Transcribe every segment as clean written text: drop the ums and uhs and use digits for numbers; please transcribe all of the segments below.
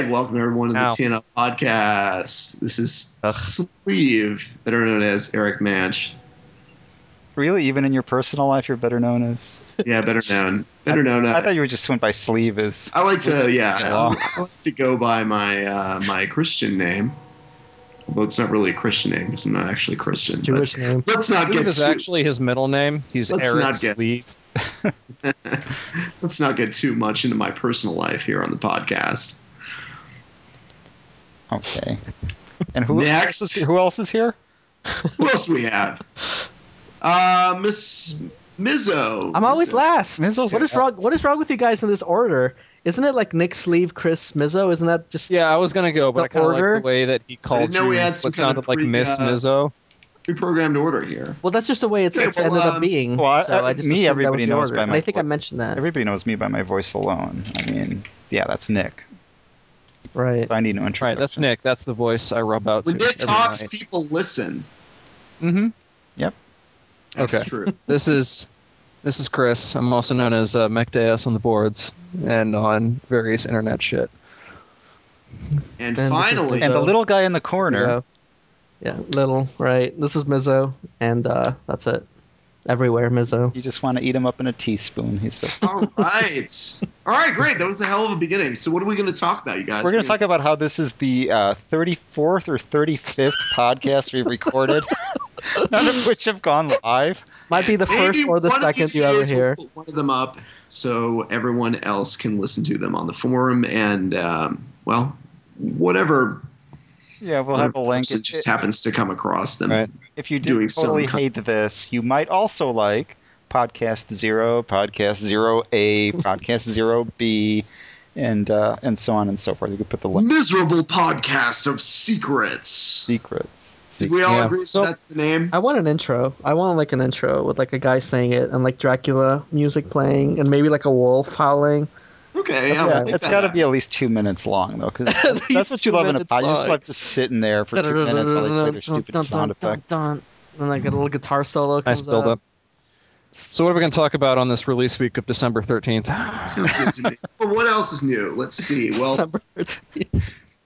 Welcome everyone to the Ow. TNL podcast. This is Ugh. Sleeve, better known as Eric Manch. Really? Even in your personal life, you're better known as. Yeah, better known. I, Better known. I thought you were just went by Sleeve as. I like to, Wow. I like to go by my Christian name. Well, it's not really a Christian name because I'm not actually Christian. Jewish name. Let's not Sleeve get is too. actually his middle name. He's Let's Eric not get. Sleeve. Let's not get too much into my personal life here on the podcast. Okay. And who Next. who else is here? Who else do we have? Miss Mizzo. I'm always Mizzo. last. Mizzo's What is wrong? What is wrong with you guys in this order? Isn't it like Nick Sleeve, Chris Mizzo? Isn't that just Yeah, I was gonna go, but The I kind of like order? the way that he called didn't know you we had what some kind sounded of like Miss Mizzo. Pre-programmed order here. Well, that's just the way it's Okay, well, ended up being. well, so I just me, assumed that was everybody the knows order. by And my I think I mentioned that. Everybody knows me by my voice alone. I mean, yeah, that's Nick. Right. So I need no introduction. Right, that's Nick. That's the voice I rub out When to Nick every talks, night. people listen. Mm-hmm. Yep. That's Okay. true. This is Chris. I'm also known as MechDeus on the boards and on various internet shit. And And this is finally, And the Mizzo. little guy in the There corner. you go. Yeah, little. Right. This is Mizzo, and that's it. Everywhere, Mizzo. You just want to eat him up in a teaspoon. He's so. all right, great. That was a hell of a beginning. So, what are we going to talk about, you guys? We're going to talk about how this is the 34th or 35th podcast we've recorded, none of which have gone live. Might be the Maybe first or the one of second these you ever days hear. We'll put one of them up so everyone else can listen to them on the forum and, well, whatever Yeah, we'll have a link. person just happens to come across them. Right. If you doing didn't totally some hate this, you might also like Podcast Zero, Podcast Zero A, Podcast Zero B, and so on and so forth. You could put the link. Miserable podcast of secrets. Secrets. Did we all Yeah. agree So- that's the name? I want an intro. I want like an intro with like a guy saying it and like Dracula music playing and maybe like a wolf howling. Okay, Yeah, I'll Yeah, make it's that got to happen. be at least 2 minutes long, though, because At that's least what you 2 love in a minutes pod. You just long. love just sitting there for 2 minutes while they play their stupid sound effects. And like a little guitar solo Nice comes build up. up. So what are we going to talk about on this release week of December 13th? Sounds good to me. But what else is new? Let's see. Well, December 13th.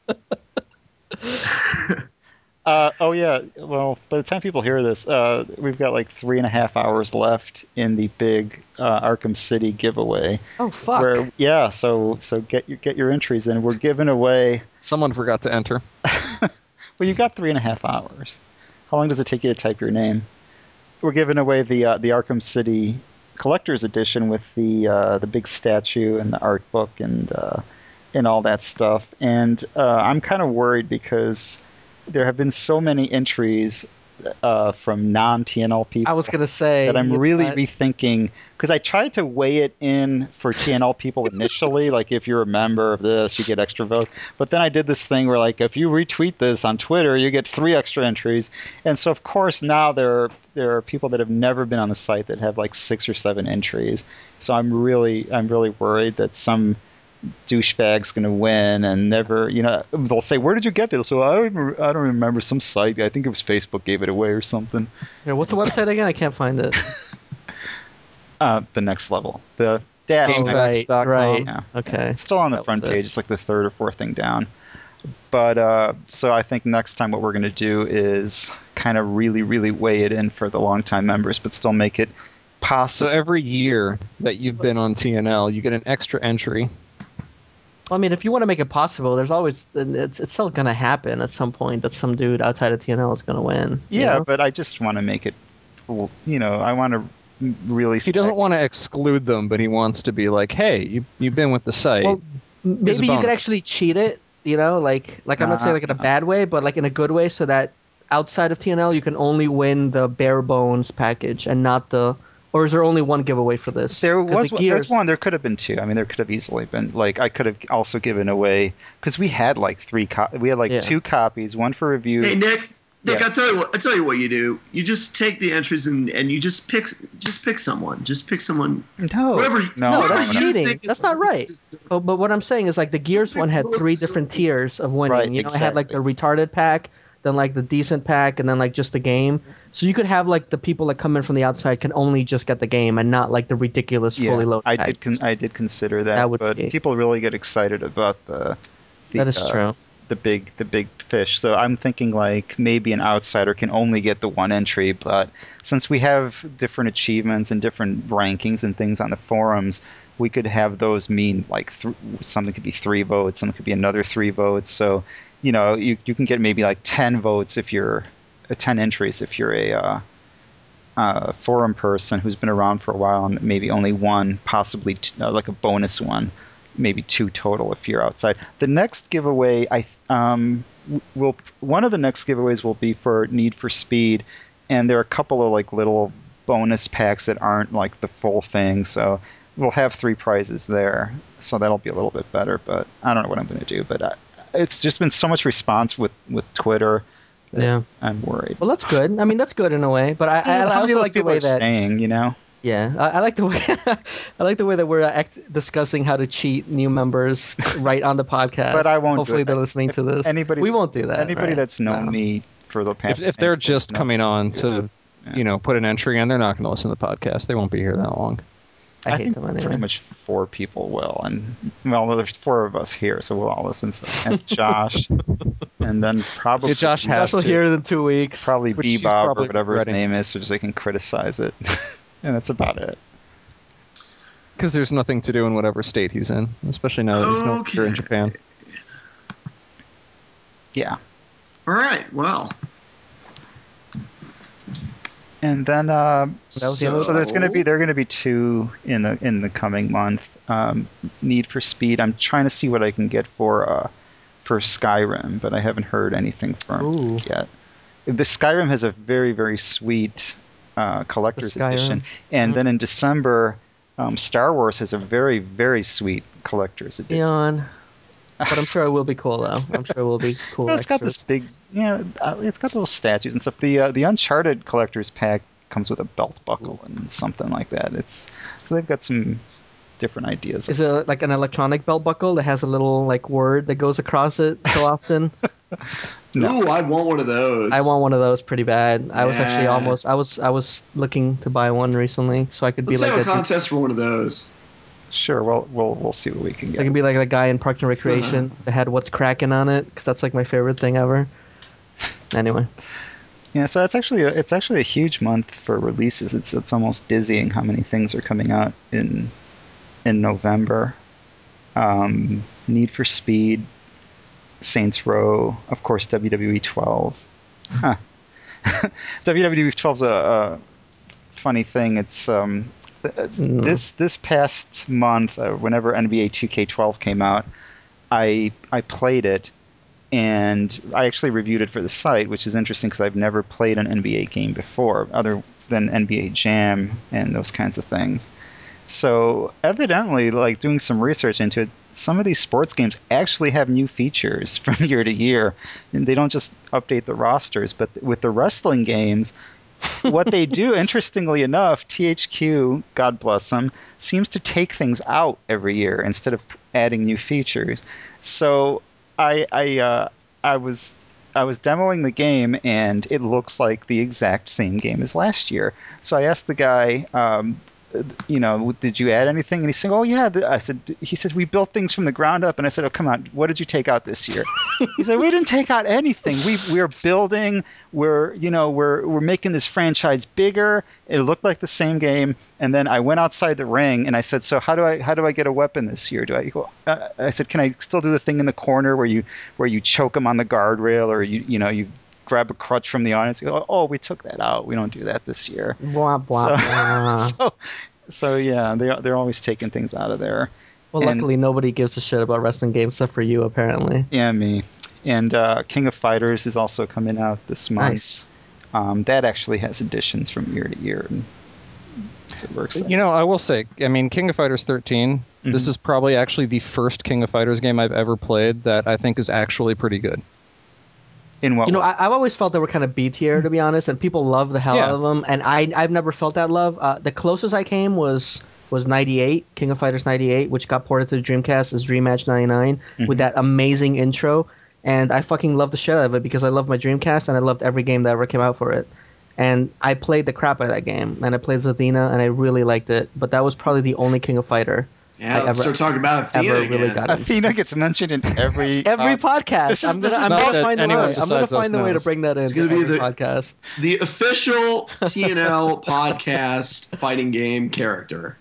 Oh yeah. Well, by the time people hear this, we've got like 3.5 hours left in the big Arkham City giveaway. Oh fuck. Where so get your entries in. We're giving away. Someone forgot to enter. Well, you've got 3.5 hours. How long does it take you to type your name? We're giving away the Arkham City Collector's Edition with the big statue and the art book and all that stuff. And I'm kind of worried because there have been so many entries from non-TNL people. I was gonna say that I'm really what? rethinking, because I tried to weigh it in for TNL people initially, like if you're a member of this, you get extra votes. But then I did this thing where, like, if you retweet this on Twitter, you get 3 extra entries. And so, of course, now there are people that have never been on the site that have like 6 or 7 entries. So I'm really worried that some douchebag's going to win and never, they'll say, where did you get it? So I don't remember, some site, I think it was Facebook gave it away or something. Yeah, what's the website again? I can't find it. The next level, the dash. Oh, right, GameFAQs.com. right. Yeah. Okay. It's still on the That front was it. page. It's like the 3rd or 4th thing down. But so I think next time what we're going to do is kind of really, really weigh it in for the longtime members, but still make it So possible. every year that you've been on TNL, you get an extra entry. Well, I mean, if you want to make it possible, there's always it's still gonna happen at some point that some dude outside of TNL is gonna win. you Yeah, know? but I just want to make it, I want to really. He doesn't want to exclude them, but he wants to be like, hey, you've been with the site. Well, Here's a maybe you could bonus. actually cheat it. Like I'm not saying like in a bad way, but like in a good way, so that outside of TNL you can only win the bare bones package and not the. Or is there only one giveaway for this? There 'Cause was the Gears, one. There could have been 2. I mean, there could have easily been, like, I could have also given away, because we had like 3 we had like Yeah. 2 copies, one for review. hey Nick, Yeah. I tell you what you do. You just take the entries and you just pick someone. Just pick someone. No, Whatever. No, whatever that's you cheating. think is That's not most right. deserving. But what I'm saying is like the Gears one had Most 3 different deserving. tiers of winning. Right, It had like the retarded pack, then like the decent pack, and then like just the game. So you could have like the people that come in from the outside can only just get the game and not like the ridiculous fully loaded I pack. did consider that, That would but be- people really get excited about That is true. The big fish. So I'm thinking like maybe an outsider can only get the one entry, but since we have different achievements and different rankings and things on the forums, we could have those mean like something could be 3 votes, something could be another 3 votes. So, you can get maybe like 10 votes if you're 10 entries if you're a forum person who's been around for a while, and maybe only one, possibly like a bonus one, maybe 2 total if you're outside. The next giveaway, one of the next giveaways will be for Need for Speed, and there are a couple of like little bonus packs that aren't like the full thing, so we'll have 3 prizes there, so that'll be a little bit better. But I don't know what I'm going to do. But it's just been so much response with Twitter. Yeah, I'm worried. Well, that's good. I mean, that's good in a way. But I also like the way that staying, Yeah, I like the way I like the way that we're discussing how to cheat new members right on the podcast. But I won't. Hopefully, they're listening to this. We won't do that. Anybody that's known me for the past, if they're just coming on to, put an entry in, they're not going to listen to the podcast. They won't be here that long. I hate them anyway. Pretty much 4 people will, and there's 4 of us here, so we'll all listen. And Josh, and then probably Josh will hear it in 2 weeks. Probably Bebop or whatever his name is, so just they can criticize it, and that's about it. Because there's nothing to do in whatever state he's in, especially now that he's no longer in Japan. Yeah. All right. Well. And then so there's going to be 2 in the coming month. Need for Speed. I'm trying to see what I can get for Skyrim, but I haven't heard anything from it yet. The Skyrim has a very, very sweet collector's edition, and then in December, Star Wars has a very, very sweet collector's edition. But I'm sure it will be cool, though. I'm sure it will be cool. Well, it's got this big, it's got little statues and stuff. The Uncharted collector's pack comes with a belt buckle and something like that. So they've got some different ideas. Is it like an electronic belt buckle that has a little like word that goes across it so often? No. Ooh, I want one of those. I want one of those pretty bad. I was actually almost. I was looking to buy one recently, so I could be Let's have a contest for one of those. Sure, we'll see what we can get. I can be like that guy in Parks and Recreation that had "What's Cracking" on it, because that's like my favorite thing ever. Anyway. Yeah, so it's actually a huge month for releases. It's almost dizzying how many things are coming out in November. Need for Speed, Saints Row, of course, WWE 12. Huh. WWE 12's a funny thing. It's this past month, whenever NBA 2K12 came out, I played it, and I actually reviewed it for the site, which is interesting because I've never played an NBA game before, other than NBA Jam and those kinds of things. So evidently, like doing some research into it, some of these sports games actually have new features from year to year, and they don't just update the rosters. But with the wrestling games, what they do, interestingly enough, THQ, God bless them, seems to take things out every year instead of adding new features. So I was demoing the game, and it looks like the exact same game as last year. So I asked the guy, did you add anything? And he said, oh yeah. He says, we built things from the ground up. And I said, oh, come on, what did you take out this year? He said, we didn't take out anything. We're building, we're making this franchise bigger. It looked like the same game. And then I went outside the ring and I said, so how do I get a weapon this year? I said, can I still do the thing in the corner where you choke them on the guardrail, or you grab a crutch from the audience and go, oh, we took that out. We don't do that this year. Blah, blah, blah. So yeah, they're always taking things out of there. Well, luckily nobody gives a shit about wrestling games except for you, apparently. Yeah, me. And King of Fighters is also coming out this month. Nice. That actually has additions from year to year. And so we're excited. I will say, King of Fighters 13, this is probably actually the first King of Fighters game I've ever played that I think is actually pretty good. In what way? I've always felt they were kind of B tier, to be honest, and people love the hell out of them, and I've never felt that love. The closest I came was 98, King of Fighters 98, which got ported to the Dreamcast as Dream Match 99 with that amazing intro, and I fucking loved the shit out of it because I loved my Dreamcast and I loved every game that ever came out for it. And I played the crap out of that game, and I played Zathena, and I really liked it, but that was probably the only King of Fighter Yeah, let's start talking about Athena ever again. really got into. Athena gets mentioned in every podcast. I'm gonna find a way. I'm gonna find a way to bring that in. It's gonna be the podcast, the official TNL podcast fighting game character.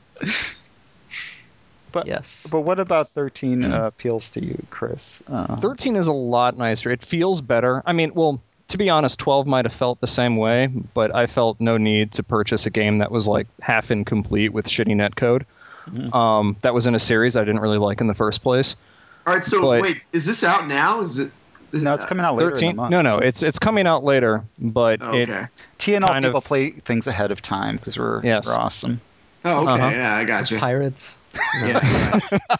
But yes. But what about 13 appeals to you, Chris? 13 is a lot nicer. It feels better. I mean, well, to be honest, 12 might have felt the same way, but I felt no need to purchase a game that was like half incomplete with shitty netcode. Mm-hmm. That was in a series I didn't really like in the first place. All right, so wait, is this out now? Is it? No, it's coming out later 13? in the month. No, it's coming out later, but TNL people play things ahead of time because we're awesome. Oh, okay, yeah, I got you. Pirates. Yeah.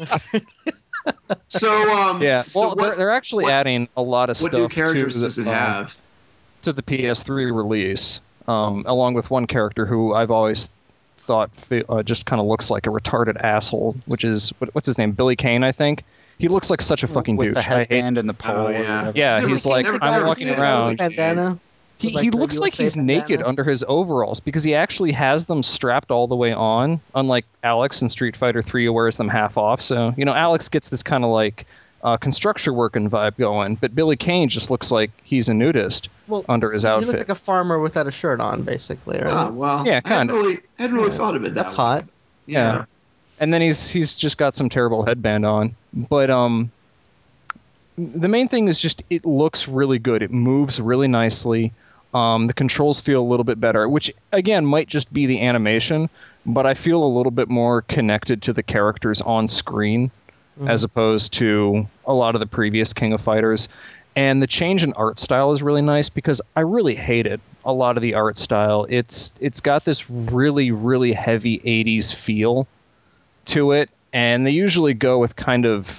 So they're actually adding a lot of stuff. What new characters does it have? To the PS3 release, along with one character who I've always thought just kind of looks like a retarded asshole, which is what's his name, Billy Kane, I think. He looks like such a fucking douche. With the headband and the pole. Yeah, he's like, I'm walking around. Bandana. He looks like he's naked under his overalls because he actually has them strapped all the way on, unlike Alex in Street Fighter 3 who wears them half off. So, Alex gets this kind of like construction working vibe going, but Billy Kane just looks like he's a nudist under his outfit. He looks like a farmer without a shirt on, basically. Right? Oh, well, yeah, kind of. I hadn't really thought of it that That's way. hot. Yeah. And then he's just got some terrible headband on. But the main thing is just it looks really good. It moves really nicely. The controls feel a little bit better, which, again, might just be the animation, but I feel a little bit more connected to the characters on screen as opposed to a lot of the previous King of Fighters. And the change in art style is really nice because I really hated a lot of the art style. It's got this really, really heavy 80s feel to it, and they usually go with kind of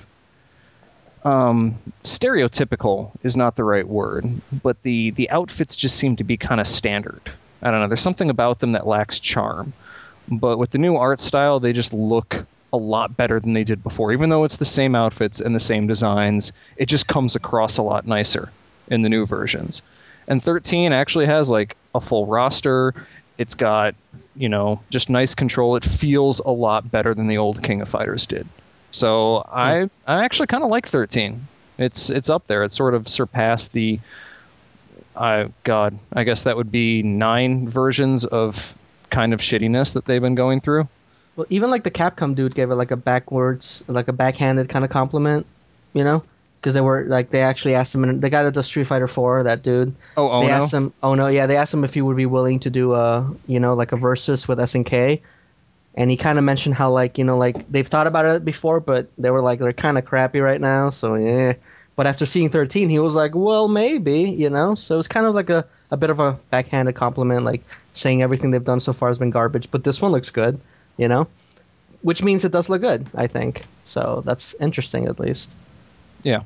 stereotypical is not the right word, but the outfits just seem to be kind of standard. I don't know, there's something about them that lacks charm. But with the new art style, they just look a lot better than they did before. Even though it's the same outfits and the same designs, it just comes across a lot nicer in the new versions. And 13 actually has like a full roster. It's got, just nice control. It feels a lot better than the old King of Fighters did. So I actually kind of like 13. It's up there. It sort of surpassed the I guess that would be 9 versions of kind of shittiness that they've been going through. Well, even like the Capcom dude gave it like a backhanded kind of compliment, because they actually asked him, the guy that does Street Fighter 4, that dude. Oh, Ono? They asked him, they asked him if he would be willing to do like a versus with SNK. And he kind of mentioned how they've thought about it before, but they were like, they're kind of crappy right now, so yeah. But after seeing 13, he was like, well, maybe, So it's kind of like a bit of a backhanded compliment, like saying everything they've done so far has been garbage, but this one looks good, Which means it does look good, I think. So that's interesting, at least. Yeah.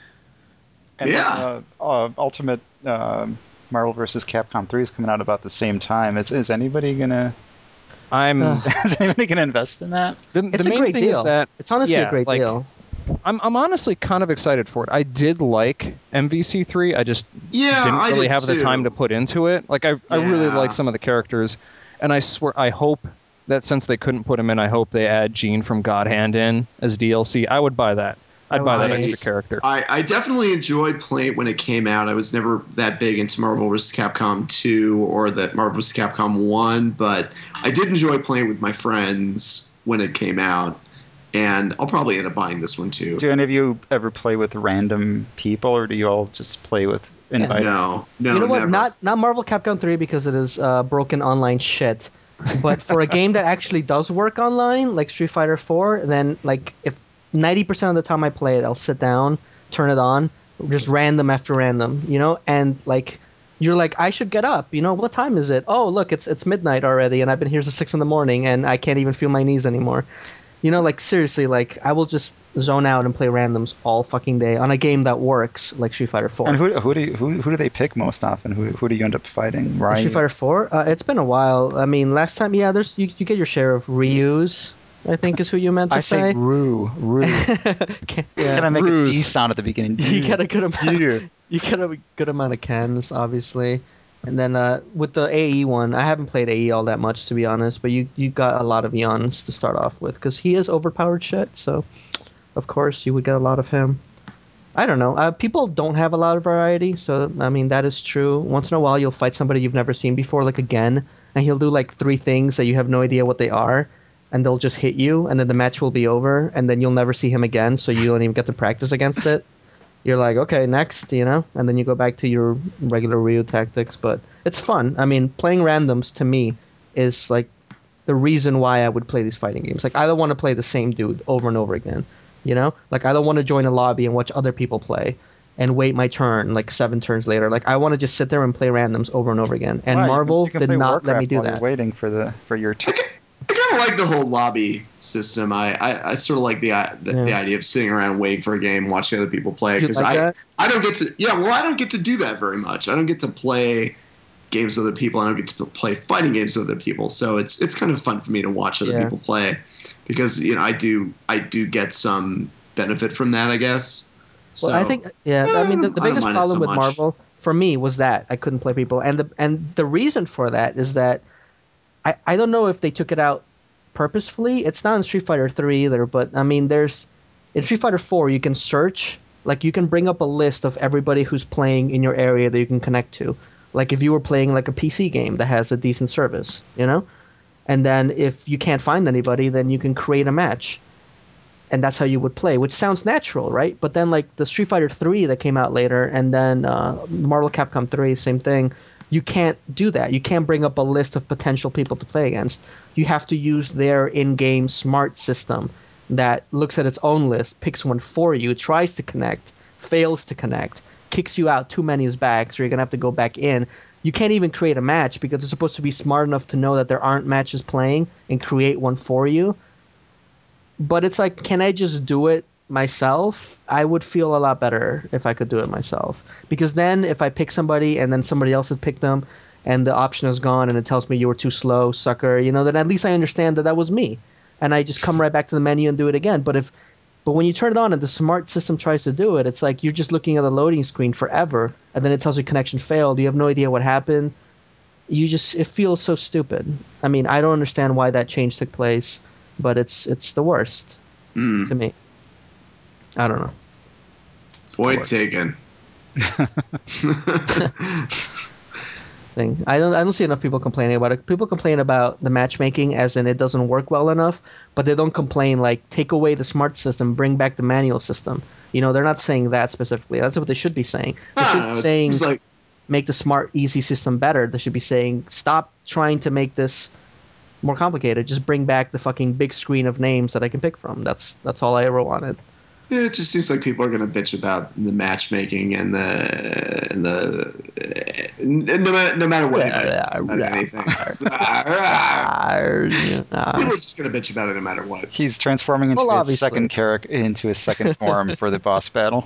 And Ultimate Marvel vs. Capcom 3 is coming out about the same time. Is anybody gonna? Is anybody gonna invest in that? It's a great deal. It's honestly a great deal. I'm honestly kind of excited for it. I did like MVC3. I just didn't really have the time to put into it. Like I really like some of the characters, and I swear I hope that since they couldn't put him in, I hope they add Gene from God Hand in as DLC. I would buy that. I'd buy that extra character. I definitely enjoyed playing when it came out. I was never that big into Marvel vs. Capcom 2 or the Marvel vs. Capcom 1, but I did enjoy playing with my friends when it came out, and I'll probably end up buying this one too. Do any of you ever play with random people, or do you all just play with invited? No, you know what? Never. Not Marvel Capcom 3 because it is broken online shit. But for a game that actually does work online, like Street Fighter 4, then if 90% of the time I play it, I'll sit down, turn it on, just random after random, and you're like, I should get up, what time is it? Oh, look, it's midnight already, and I've been here since 6 a.m, and I can't even feel my knees anymore. Seriously, I will just zone out and play randoms all fucking day on a game that works, like Street Fighter 4. And who do they pick most often? Who do you end up fighting? Right? Street Fighter 4? It's been a while. I mean, last time, there's you get your share of Ryus, I think is who you meant to say. I say Rue. Can I make a D sound at the beginning? You get a good amount. You get a good amount of Kens, obviously. And then with the AE one, I haven't played AE all that much to be honest, but you got a lot of Yuns to start off with because he is overpowered shit. So of course you would get a lot of him. I don't know. People don't have a lot of variety, so I mean that is true. Once in a while, you'll fight somebody you've never seen before, like again, and he'll do like three things that you have no idea what they are, and they'll just hit you, and then the match will be over, and then you'll never see him again, so you don't even get to practice against it. You're like, okay, next, and then you go back to your regular Ryu tactics. But it's fun. I mean, playing randoms to me is like the reason why I would play these fighting games. Like, I don't want to play the same dude over and over again. Like I don't want to join a lobby and watch other people play and wait my turn like 7 turns later. Like I want to just sit there and play randoms over and over again. And Right, Marvel you can did play not let me Warcraft do while you're that. waiting for your turn. I kind of like the whole lobby system. I sort of like the idea of sitting around waiting for a game, watching other people play. You Because like that? I don't get to I don't get to do that very much. I don't get to play games with other people. I don't get to play fighting games with other people. So it's kind of fun for me to watch other people play because I do get some benefit from that, I guess. So, Well, I think I mean the I don't biggest mind it problem so with much. Marvel for me was that I couldn't play people, and the reason for that is that I don't know if they took it out purposefully. It's not in Street Fighter 3 either, but I mean there's in Street Fighter 4 you can search, like you can bring up a list of everybody who's playing in your area that you can connect to. Like if you were playing like a PC game that has a decent service. And then if you can't find anybody, then you can create a match. And that's how you would play, which sounds natural, right? But then like the Street Fighter 3 that came out later and then Marvel Capcom 3, same thing. You can't do that. You can't bring up a list of potential people to play against. You have to use their in-game smart system that looks at its own list, picks one for you, tries to connect, fails to connect, kicks you out 2 menus back, so you're going to have to go back in. You can't even create a match because it's supposed to be smart enough to know that there aren't matches playing and create one for you. But it's like, can I just do it myself? I would feel a lot better if I could do it myself. Because then if I pick somebody and then somebody else has picked them and the option is gone and it tells me you were too slow, sucker, then at least I understand that that was me. And I just come right back to the menu and do it again. But when you turn it on and the smart system tries to do it, it's like you're just looking at the loading screen forever and then it tells you connection failed. You have no idea what happened. It feels so stupid. I mean, I don't understand why that change took place, but it's the worst to me. I don't know. Point taken. Thing. I don't see enough people complaining about it. People complain about the matchmaking as in it doesn't work well enough, but they don't complain like take away the smart system, bring back the manual system. They're not saying that specifically. That's what they should be saying. They should be It saying seems like make the smart easy system better. They should be saying stop trying to make this more complicated. Just bring back the fucking big screen of names that I can pick from. That's all I ever wanted. it just seems like people are going to bitch about the matchmaking and no matter what anybody thinks about anything. People are just going to bitch about it no matter what. He's transforming into Well, his second obviously. character, into his second form for the boss battle.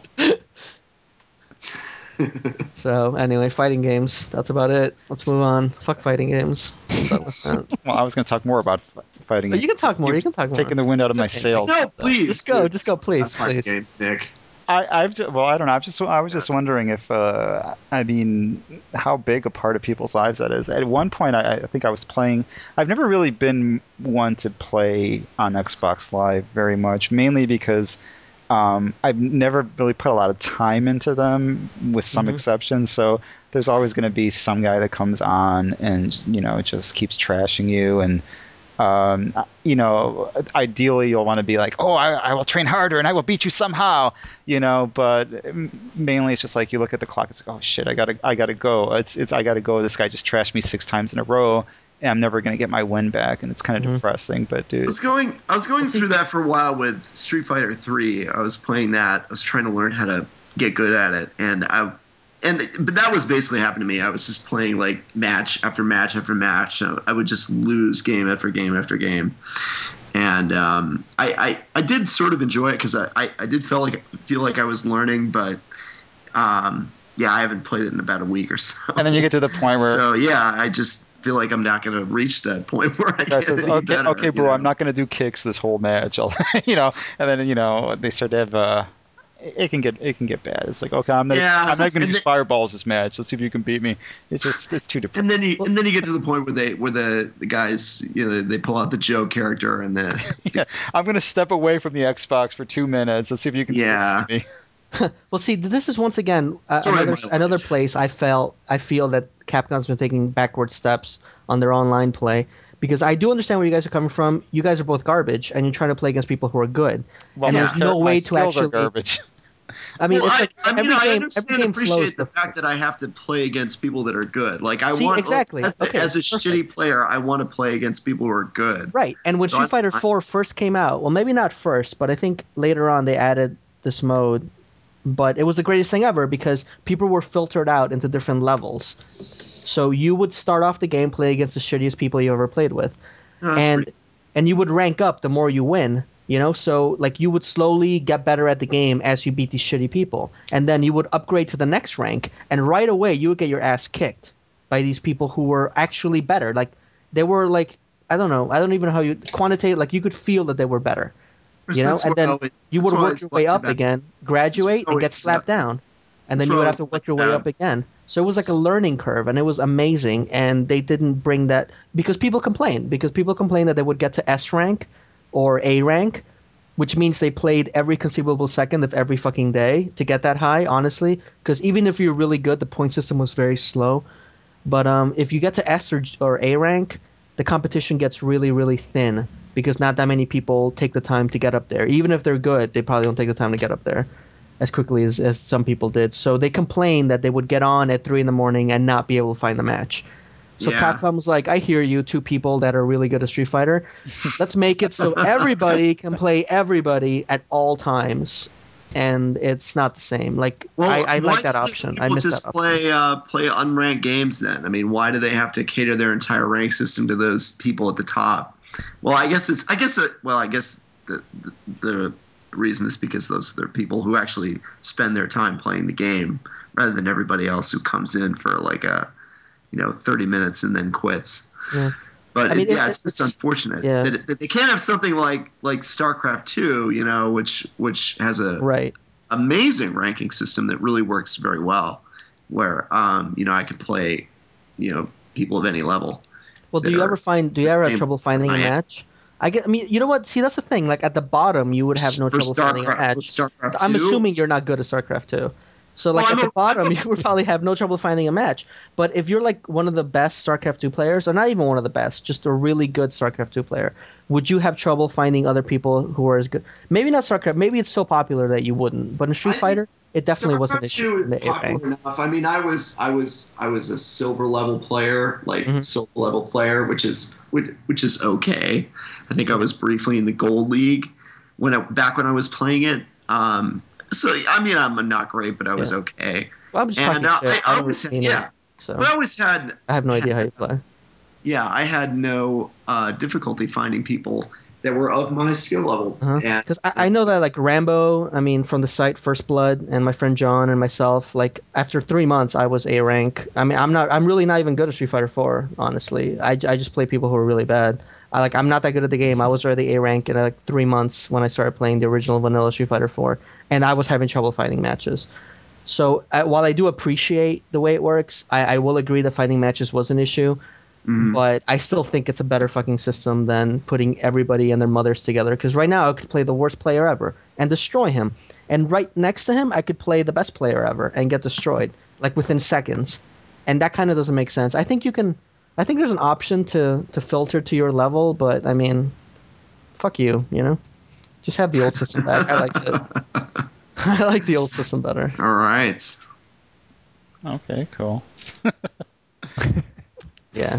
So anyway, fighting games. That's about it. Let's move on. Fuck fighting games. I'm done with that. Well, I was going to talk more about fighting But games. you can talk more. You can talk more. Taking the wind out of It's my okay, sails. Nick. No, please. Just go. Dude. Just go, please, Fighting please. games, Nick. Well, I don't know. I was just wondering if, I mean, how big a part of people's lives that is. At one point, I think I was playing. I've never really been one to play on Xbox Live very much, mainly because I've never really put a lot of time into them, with some exceptions. So there's always going to be some guy that comes on and just keeps trashing you and. Ideally you'll want to be like, oh, I will train harder and I will beat you somehow, but mainly it's just like you look at the clock, it's like, oh shit, I gotta go. I gotta go. This guy just trashed me 6 times in a row and I'm never gonna get my win back, and it's kind of depressing. But dude, I was going through that for a while with Street Fighter 3. I was playing that. I was trying to learn how to get good at it, but that was basically happening to me. I was just playing like match after match after match. I would just lose game after game after game, and I did sort of enjoy it because I did feel like I was learning, but yeah, I haven't played it in about a week or so. And then you get to the point where I just feel like I'm not going to reach that point where I guy get says, any better. okay, bro, I'm not going to do kicks this whole match. And then they start to have it can get bad. It's like, okay, I'm Yeah, not going to and use fireballs this match. Let's see if you can beat me. It's too and then depressing. you get to the point where the guys, they pull out the Joe character and Yeah, I'm going to step away from the Xbox for 2 minutes. Let's see if you can still yeah, beat me. Well, see, this is once again story of another my life. place I feel that Capcom's been taking backward steps on their online play, because I do understand where you guys are coming from. You guys are both garbage, and you're trying to play against people who are good, Well, and Yeah. there's no my way to skills are actually. garbage. I mean, Well, it's like I mean, I every understand, game flows. appreciate the fact that I have to play against people that are good. Like I See, want, exactly. Okay, as a shitty perfect. player, I want to play against people who are good. Right, and when So Street Fighter 4 first came out, well, maybe not first, but I think later on they added this mode. But it was the greatest thing ever because people were filtered out into different levels. So you would start off the game play against the shittiest people you ever played with, no, that's and pretty. and you would rank up the more you win. So like you would slowly get better at the game as you beat these shitty people, and then you would upgrade to the next rank, and right away you would get your ass kicked by these people who were actually better. Like they were like, I don't know, I don't even know how you quantitate. Like you could feel that they were better, That's and what I then always. you That's would what I work always your way liked up about. again, That's what graduate, I and get always. slapped down, and That's then what you I would have always to work liked your way up about. again. So it was like a learning curve, and it was amazing. And they didn't bring that because people complained. Because people complained that they would get to S rank or A rank, which means they played every conceivable second of every fucking day to get that high. Honestly, because even if you're really good, the point system was very slow. But if you get to S or A rank, the competition gets really, really thin because not that many people take the time to get up there. Even if they're good, they probably don't take the time to get up there as quickly as some people did. So they complained that they would get on at 3 in the morning and not be able to find the match. So Yeah. Capcom's like, I hear you, two people that are really good at Street Fighter. Let's make it so everybody can play everybody at all times. And it's not the same. Like Well, I why like that can't these option. I people miss that just option. play unranked games then? I mean, why do they have to cater their entire rank system to those people at the top? Well, I guess the reason is because those are people who actually spend their time playing the game rather than everybody else who comes in for like a 30 minutes and then quits. Yeah. But I mean, it's just unfortunate yeah, that they can't have something like StarCraft 2, which has a right. amazing ranking system that really works very well, where I can play, people of any level Well, that are do you the ever have same trouble finding a I am. match? I mean, you know what? See, that's the thing. Like at the bottom, you would have no For trouble finding a StarCraft with match. StarCraft I'm 2. assuming you're not good at StarCraft 2. So Well, like at the I'm bottom, a you would probably have no trouble finding a match. But if you're like one of the best StarCraft 2 players, or not even one of the best, just a really good StarCraft 2 player, would you have trouble finding other people who are as good? Maybe not StarCraft. Maybe it's so popular that you wouldn't. But in Street I think Fighter, it definitely was an StarCraft issue 2 in is the A popular rank. enough. I mean, I was a silver level player, like Hmm. silver level player, which is okay. I think I was briefly in the gold league back when I was playing it. So I mean, I'm not great, but I Yeah. was okay. Well, I'm just And talking shit. I I've never always had, seen it, yeah, but so I always I have no had idea how you play. yeah, I had no difficulty finding people that were of my skill level, Uh-huh. and Because I know that like Rambo, I mean, from the site First Blood, and my friend John and myself, like after 3 months, I was A rank. I mean, I'm really not even good at Street Fighter 4, honestly. I just play people who are really bad. I'm not that good at the game. I was already A rank in like 3 months when I started playing the original vanilla Street Fighter 4, and I was having trouble finding matches. So while I do appreciate the way it works, I will agree that finding matches was an issue. mm, But I still think it's a better fucking system than putting everybody and their mothers together. Because right now I could play the worst player ever and destroy him, and right next to him I could play the best player ever and get destroyed like within seconds, and that kind of doesn't make sense. I think you can. I think there's an option to filter to your level, but I mean, fuck you, Just have the old system back. I liked it. I like the old system better. all right. Okay, cool. Yeah.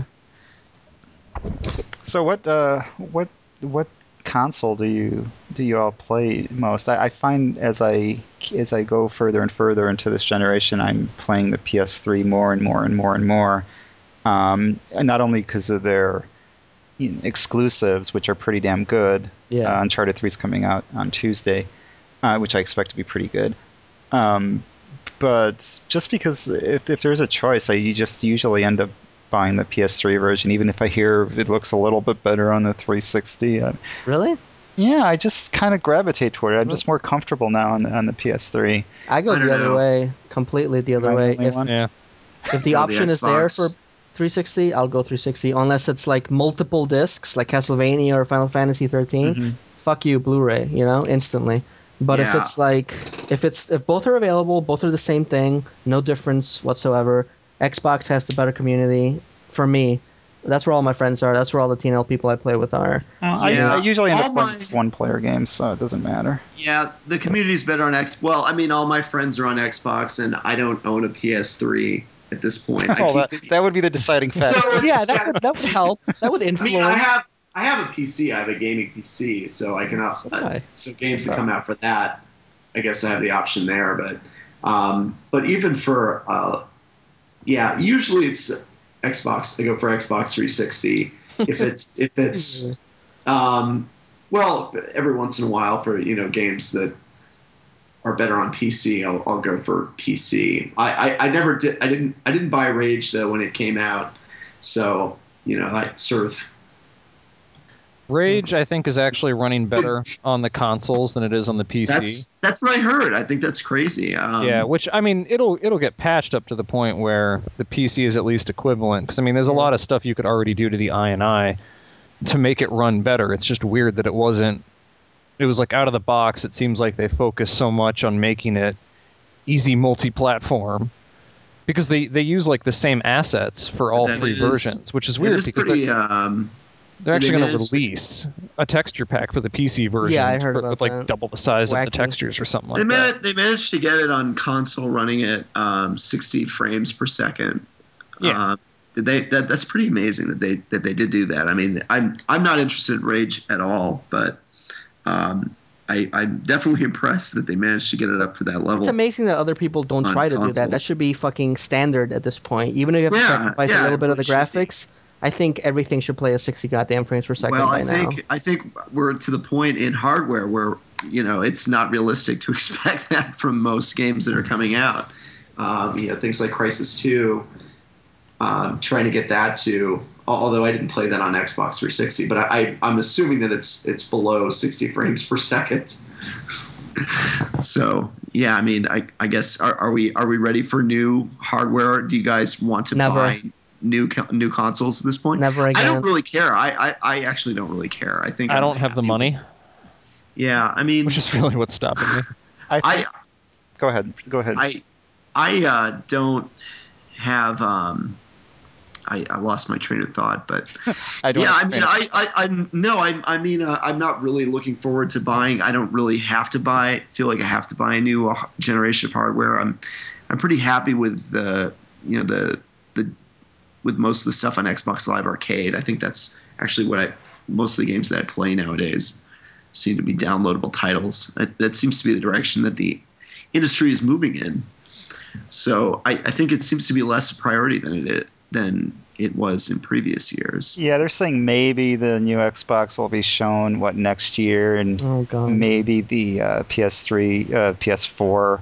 So what console do you all play most? I find as I go further and further into this generation, I'm playing the PS3 more and more and more and more. And not only because of their exclusives, which are pretty damn good. Yeah. Uncharted 3 is coming out on Tuesday, which I expect to be pretty good. Um, but just because if there's a choice, I just usually end up buying the PS3 version, even if I hear it looks a little bit better on the 360. Really? Yeah, I just kind of gravitate toward it. I'm just more comfortable now on the PS3. I go I don't the other know. way, completely the Am other I the way. only one? Yeah. If the Go the option is there for Xbox. 360, I'll go 360. Unless it's like multiple discs, like Castlevania or Final Fantasy 13. Mhm. Fuck you, Blu-ray. Instantly. But if Yeah. it's like if both are available, both are the same thing, no difference whatsoever. Xbox has the better community for me. That's where all my friends are. That's where all the TNL people I play with are. I Yeah. usually end All up playing my one-player games, so it doesn't matter. Yeah, the community's better on X. Well, I mean, all my friends are on Xbox, and I don't own a PS3 at this point. I Oh, keep that thinking. that would be the deciding So factor. Yeah, that yeah, would help. That would I mean, influence. I have a PC. I have a gaming PC, so I can So do I. so games that come out for that. I guess I have the option there, but even for yeah, usually it's Xbox. I go for Xbox 360. If it's um, well, every once in a while for games that are better on PC, I'll go for PC. I never did. I didn't buy Rage though when it came out, so I sort of Rage, I think, is actually running better on the consoles than it is on the PC. that's what I heard. I think that's crazy. Yeah, which I mean, it'll get patched up to the point where the PC is at least equivalent. Because I mean, there's a lot of stuff you could already do to the INI to make it run better. It's just weird that it wasn't. It was like out of the box. It seems like they focused so much on making it easy multi-platform because they use like the same assets for all that three is versions, which is it weird is because pretty. they're They actually going to managed to- release a texture pack for the PC version Yeah, I heard about with like that. double the size of the Wacky. textures or something They like that. they managed to get it on console running at 60 frames per second. Yeah. That's pretty amazing that they did do that. I mean, I'm not interested in Rage at all, but I'm definitely impressed that they managed to get it up to that level It's amazing that other people don't on try to do that. That consoles. should be fucking standard at this point. Even if you have to sacrifice a Yeah, little it bit of really the should be. graphics, I think everything should play at 60 goddamn frames per second Well, by now. I think we're to the point in hardware where it's not realistic to expect that from most games that are coming out. Things like Crisis 2, trying to get that to. Although I didn't play that on Xbox 360, but I'm assuming that it's below 60 frames per second. So yeah, I mean, I guess are we ready for new hardware? Do you guys want to Never. buy new consoles at this point? Never I don't again. really care. I actually don't really care. I think I I'm don't have the happy money, with- yeah, I mean, which is really what's stopping me. I I think. Go ahead. Go ahead. I don't have I lost my train of thought, but I don't. yeah, I have mean, to- I mean, I'm not really looking forward to buying. I don't really have to feel like I have to buy a new generation of hardware. I'm pretty happy with the with most of the stuff on Xbox Live Arcade. I think that's actually most of the games that I play nowadays seem to be downloadable titles. That seems to be the direction that the industry is moving in. So I think it seems to be less a priority than it was in previous years. Yeah, they're saying maybe the new Xbox will be shown next year, and Oh god. maybe the PS3, PS4,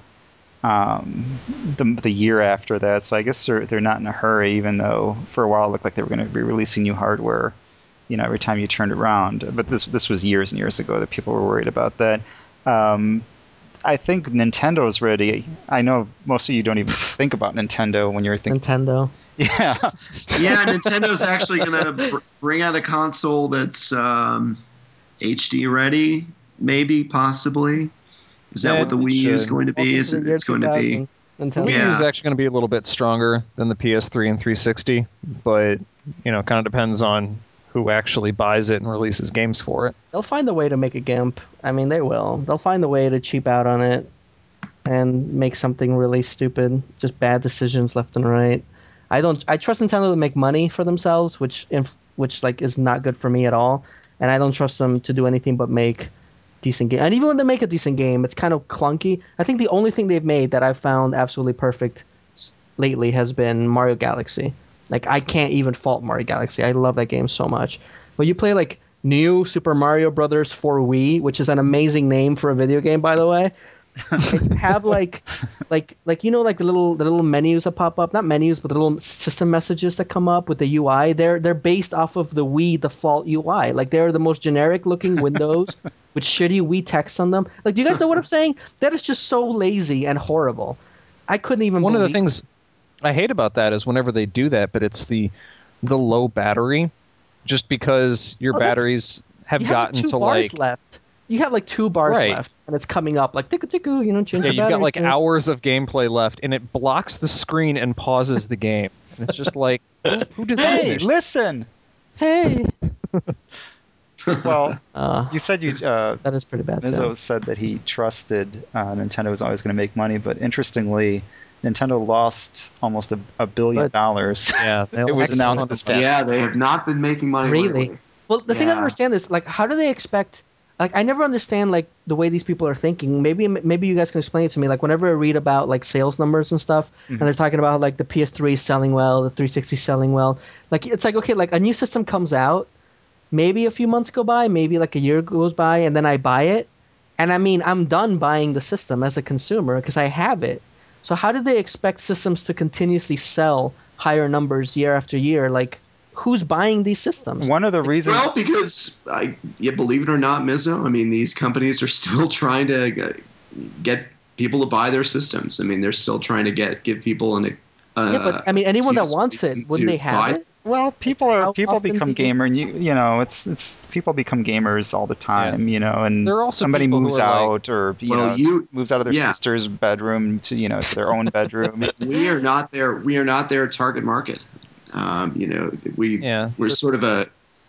the year after that. So I guess they're not in a hurry, even though for a while it looked like they were going to be releasing new hardware, every time you turned around. But this was years and years ago that people were worried about that. I think Nintendo's ready. I know most of you don't even think about Nintendo when you're thinking. Nintendo. Yeah. Yeah, Nintendo's actually going to bring out a console that's HD ready, maybe, possibly. Is that Yeah, what the it Wii U is should. going to be? Welcome Is to the it, year it's going to be? 2000. The Nintendo. Wii U is Yeah. actually going to be a little bit stronger than the PS3 and 360, but kind of depends on who actually buys it and releases games for it. They'll find a way to make a GIMP. I mean, they will. They'll find a way to cheap out on it and make something really stupid. Just bad decisions left and right. I trust Nintendo to make money for themselves, which like is not good for me at all. And I don't trust them to do anything but make decent game. And even when they make a decent game, it's kind of clunky. I think the only thing they've made that I've found absolutely perfect lately has been Mario Galaxy. Like I can't even fault Mario Galaxy. I love that game so much. But you play New Super Mario Brothers for Wii, which is an amazing name for a video game, by the way. and you have like like the little menus that pop up, not menus, but the little system messages that come up with the UI. They're based off of the Wii default UI. Like they're the most generic looking windows with shitty Wii text on them. Like, do you guys know what I'm saying? That is just so lazy and horrible. I couldn't even. One of the believe things I hate about that is whenever they do that, but it's the low battery, just because your Oh, that's- batteries have you have like gotten two to bars like left. You have like 2 bars Right. left, and it's coming up like ticka ticka. Change yeah, the you've got battery. like soon. hours of gameplay left, and it blocks the screen and pauses the game. And it's just like, who designed Hey, this? listen. Hey, Well, uh, you said you that is pretty bad Mizzo too. said that he trusted Nintendo was always going to make money, but interestingly, Nintendo lost almost $1 billion. But Yeah, they It was lost a announced ton this of money. past. Yeah, they have not been making money really, lately. well, the thing I don't Yeah. understand is like, how do they expect? Like, I never understand like the way these people are thinking. Maybe you guys can explain it to me. Like, whenever I read about like sales numbers and stuff, and they're talking about like the PS3 is selling well, the 360 is selling well. Like, it's like, okay, like a new system comes out, maybe a few months go by, maybe like a year goes by, and then I buy it. And I mean, I'm done buying the system as a consumer because I have it. So how do they expect systems to continuously sell higher numbers year after year? Like, who's buying these systems? One of the reasons Well, because you believe it or not, Mizzo, I mean, these companies are still trying to get people to buy their systems. I mean, they're still trying to give people Yeah, but I mean, anyone that excuse, wants it, reason wouldn't to they have buy. it? Well, Like, people how often become do you- gamer, and it's people become gamers all the time, and There are also somebody people who moves are like- out, or Well, moves out of their yeah. sister's bedroom to their own bedroom. We are not their target market. Yeah. We're sort of a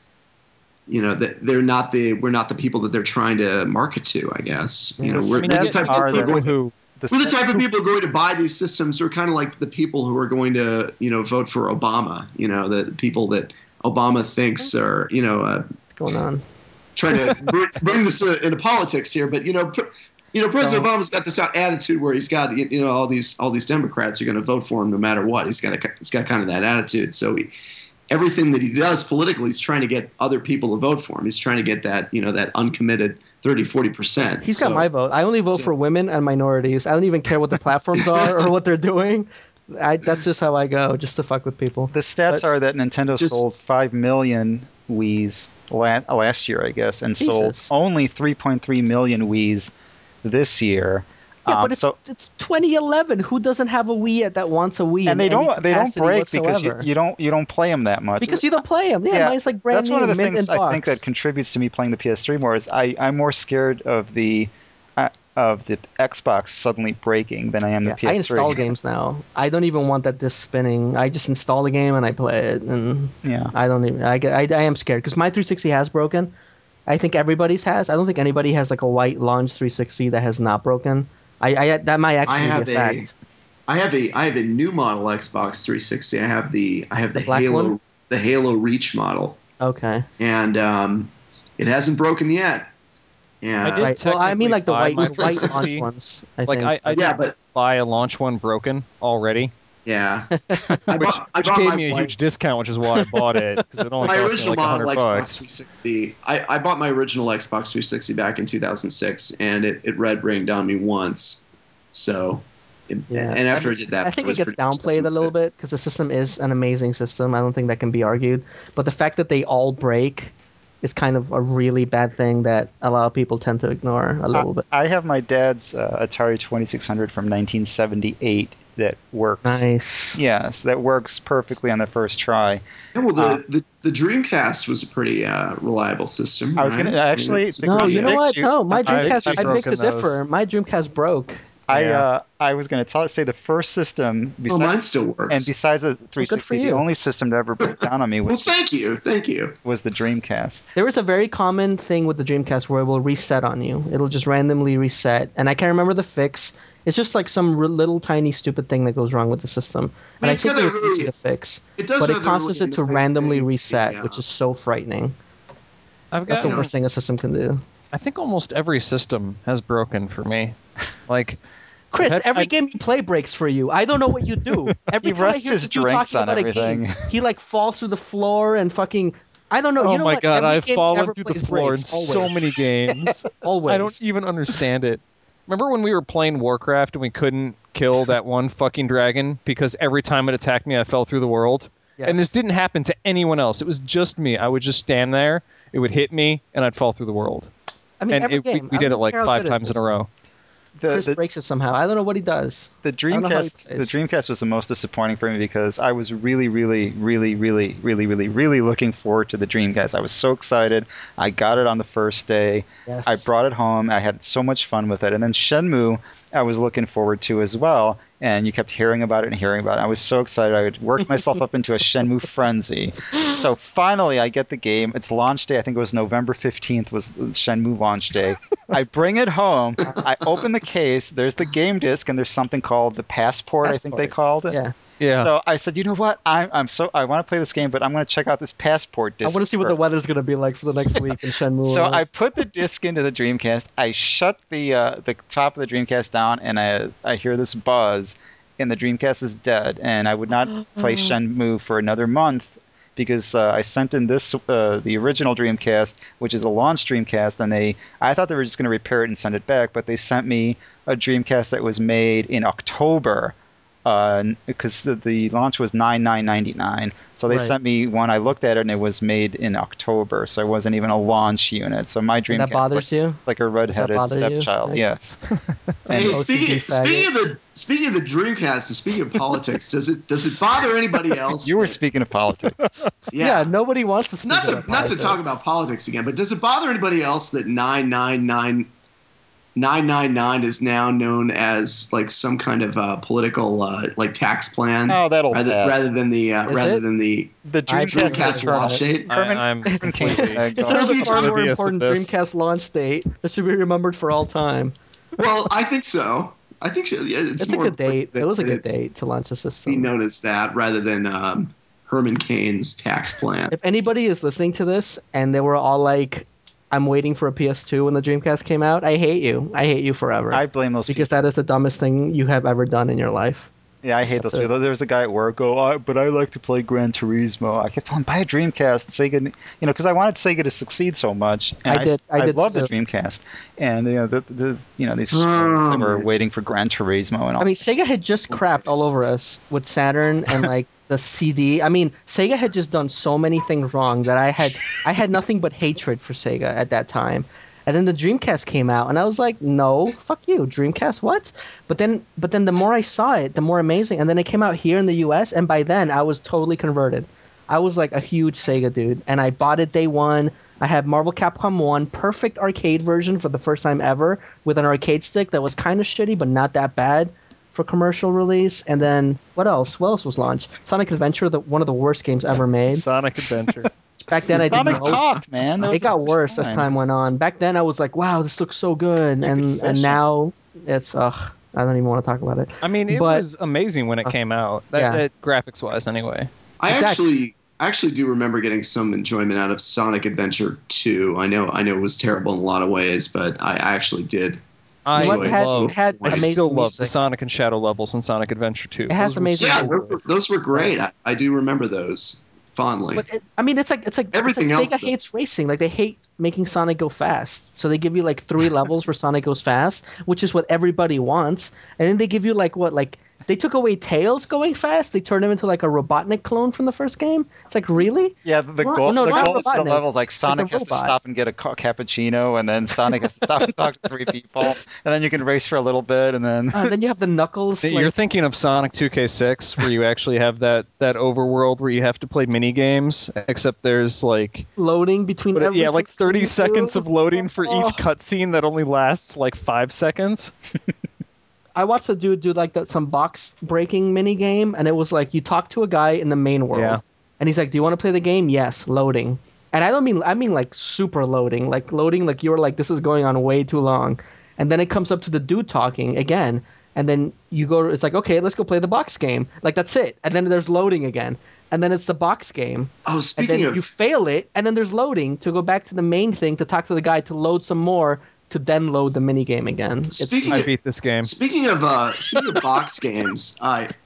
we're not the people that they're trying to market to, I guess. Yeah. We're, I mean, we're you the get type of people people who we're the type of people going to buy these systems. We're kind of like the people who are going to vote for Obama. The people that Obama thinks are What's going on? trying to bring this into politics here, but President Obama's got this attitude where he's got all these Democrats are going to vote for him no matter what. He's got kind of that attitude. So everything that he does politically, he's trying to get other people to vote for him. He's trying to get that that uncommitted 30-40%. He's got my vote. I only vote for women and minorities. I don't even care what the platforms are or what they're doing. That's just how I go, just to fuck with people. The stats are that Nintendo sold 5 million Wiis last year, I guess, and sold Jesus. only 3.3 million Wiis this year. Yeah, but it's 2011. Who doesn't have a Wii yet that wants a Wii? And in any they don't capacity break because whatsoever? you don't play them that much. Because you don't play them. Yeah, mine's like brand that's new. one of the mint things in I think box. that contributes to me playing the PS3 more. Is I'm more scared of the Xbox suddenly breaking than I am the PS3. I install games now. I don't even want that disc spinning. I just install the game and I play it, and Yeah. I don't even. I am scared because my 360 has broken. I think everybody's has. I don't think anybody has like a white launch 360 that has not broken. That might actually be a fact. I have a new model Xbox 360. I have the black Halo one? the Halo Reach model, Okay. and it hasn't broken yet. Yeah, I did Right. Well, I mean technically like the buy my white launch 360. ones. I Like think. I yeah, did but buy a launch one broken already, yeah, which I bought gave my me a white- huge discount, which is why I bought it because it only my cost me original like model Xbox $100. 360. I bought my original Xbox 360 back in 2006, and it red ringed on me once. So, Yeah. and after I did that, I think it was gets pretty much downplayed done a little with it. bit because the system is an amazing system. I don't think that can be argued. But the fact that they all break is kind of a really bad thing that a lot of people tend to ignore a little bit. I have my dad's Atari 2600 from 1978 that works. Nice. Yes, that works perfectly on the first try. Yeah, well, the Dreamcast was a pretty reliable system. I was right? going to actually. to No, you know contradict what? you, No, my I've Dreamcast. I beg broken to differ. those. My Dreamcast broke. Yeah. I was going to say the first system Well, mine still works. and besides the Well, good for 360, the you. only system to ever break down on me well, thank you. was the Dreamcast. There is a very common thing with the Dreamcast where it will reset on you. It'll just randomly reset, and I can't remember the fix. It's just like some little tiny stupid thing that goes wrong with the system, and I it's think got it that was really- easy to fix. It does But it have that causes really it to annoying randomly thing, reset, which is so frightening. I've That's the got. worst thing a system can do. I think almost every system has broken for me. Like, Chris, I've had- every I- game you play breaks for you. I don't know what you do. Every He time I rests hear his you drinks talking on about everything. a game, he like falls through the floor and fucking. I don't know. Oh You know my what? god, Every I've game he fallen ever through the plays floor in breaks, always. so many games. Always. I don't even understand it. Remember when we were playing Warcraft and we couldn't kill that one fucking dragon because every time it attacked me, I fell through the world? Yes. And this didn't happen to anyone else. It was just me. I would just stand there, it would hit me, and I'd fall through the world. I mean, every game. We I did it don't like care how 5 good it times in a is. row. Chris breaks it somehow. I don't know what he does. The don't know how he Dreamcast, plays. the Dreamcast was the most disappointing for me because I was really, really, really, really, really, really, really looking forward to the Dreamcast. I was so excited. I got it on the first day. Yes. I brought it home. I had so much fun with it. And then Shenmue, I was looking forward to as well. And you kept hearing about it and hearing about it. I was so excited. I would work myself up into a Shenmue frenzy. So finally, I get the game. It's launch day. I think it was November 15th was Shenmue launch day. I bring it home. I open the case. There's the game disc, and there's something called the Passport, I think they called it. Yeah. Yeah. So I said, you know what? I want to play this game, but I'm going to check out this Passport disc. I want to see what the weather's going to be like for the next week in Shenmue. So I put the disc into the Dreamcast. I shut the top of the Dreamcast down, and I hear this buzz, and the Dreamcast is dead. And I would not play Shenmue for another month because I sent in this the original Dreamcast, which is a launch Dreamcast, and I thought they were just going to repair it and send it back, but they sent me a Dreamcast that was made in October. Because the launch was $99.99, so they sent me one. I looked at it and it was made in October, so it wasn't even a launch unit. So my Dreamcast, that bothers you? It's like a redheaded stepchild. You? Yes. Hey, OCD speaking of the Dreamcast and speaking of politics, does it bother anybody else? You were speaking of politics. Yeah, nobody wants to speak not about to not to talk about politics again, but does it bother anybody else that 999 is now known as like some kind of political like tax plan? Oh, that'll pass. rather than the The Dreamcast launch date. I'm completely. Instead of the far more oblivious of important this. Dreamcast launch date that should be remembered for all time. Well, I think so. Yeah, It's more a good date. that It was a good date to launch the be system. known as that rather than Herman Cain's tax plan. If anybody is listening to this and they were all like, I'm waiting for a PS2 when the Dreamcast came out, I hate you. I hate you forever. I blame those because people. that is the dumbest thing you have ever done in your life. Yeah, I hate those people. There was a guy at work, but I like to play Gran Turismo. I kept telling him, buy a Dreamcast, Sega, because I wanted Sega to succeed so much. And I love the Dreamcast. And, these that were waiting for Gran Turismo and all. I mean, Sega had just crapped all over us with Saturn and, like, the CD. I mean, Sega had just done so many things wrong that I had nothing but hatred for Sega at that time. And then the Dreamcast came out, and I was like, "No, fuck you, Dreamcast, what?" But then the more I saw it, the more amazing. And then it came out here in the U.S., and by then I was totally converted. I was like a huge Sega dude, and I bought it day one. I had Marvel Capcom 1, perfect arcade version for the first time ever, with an arcade stick that was kind of shitty, but not that bad for commercial release. And then what else? What else was launched? Sonic Adventure, one of the worst games ever made. Sonic Adventure. Back then, I didn't Sonic know. talked, man. It got worse as time went on. Back then, I was like, "Wow, this looks so good," and now it's I don't even want to talk about it. I mean, it was amazing when it came out. Graphics wise, anyway. I actually do remember getting some enjoyment out of Sonic Adventure 2. I know it was terrible in a lot of ways, but I actually did. I still love music. the Sonic and Shadow levels in Sonic Adventure 2. It has amazing. Yeah, those were great. I do remember those fondly. But it's like everything else. Sega hates racing. Like, they hate making Sonic go fast. So they give you like 3 levels where Sonic goes fast, which is what everybody wants. And then they give you like they took away Tails going fast. They turned him into like a Robotnik clone from the first game. It's like, really? Yeah, the goal is the levels like Sonic has to stop and get a cappuccino, and then Sonic has to stop and talk to 3 people, and then you can race for a little bit, and then you have the Knuckles. You're thinking of Sonic 2K6, where you actually have that overworld where you have to play mini games, except there's like loading between. Like 30 seconds of loading for each cutscene that only lasts like 5 seconds. I watched a dude do like some box breaking mini game, and it was like you talk to a guy in the main world, and he's like, "Do you want to play the game?" Yes, loading. And I mean like super loading, like you're like, this is going on way too long, and then it comes up to the dude talking again, and then you go. It's like, okay, let's go play the box game. Like, that's it, and then there's loading again, and then it's the box game. Oh, speaking of, you fail it, and then there's loading to go back to the main thing to talk to the guy to load some more. To then load the mini game again. I beat this game. Speaking of box games,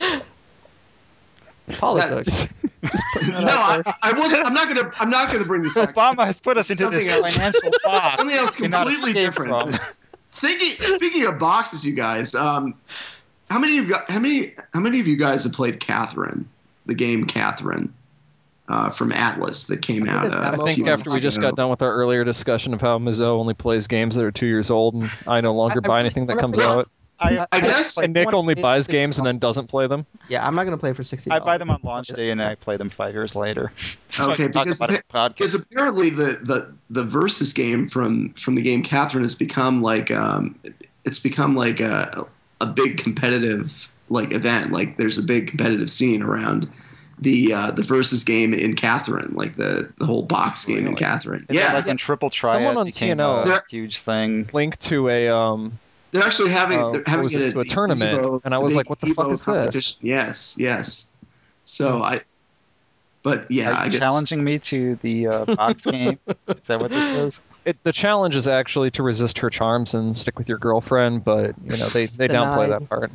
politics. I wasn't. I'm not gonna bring this back. Obama has put us into this financial box. Something else completely different. Speaking of boxes, you guys, how many of you guys have played Catherine, the game Catherine, from Atlas that came out? I think after we just got done with our earlier discussion of how Mizzou only plays games that are 2 years old, and I no longer buy anything that comes out. I guess. And Nick only buys games and then doesn't play them. Yeah, I'm not gonna play for $60. I buy them on launch day and I play them 5 years later. So Okay, because apparently the versus game from the game Catherine has become like it's become like a big competitive like event. Like there's a big competitive scene around the versus game in Catherine, like the whole box game in Catherine. Is that like when Triple Triad Someone on became TNL a huge thing? Linked to a they're actually having to a tournament, Evo, and I was like, "What the fuck Evo is this?" Yes. So but yeah, Are I you guess challenging me to the box game? Is that what this is? The challenge is actually to resist her charms and stick with your girlfriend, but they downplay that part.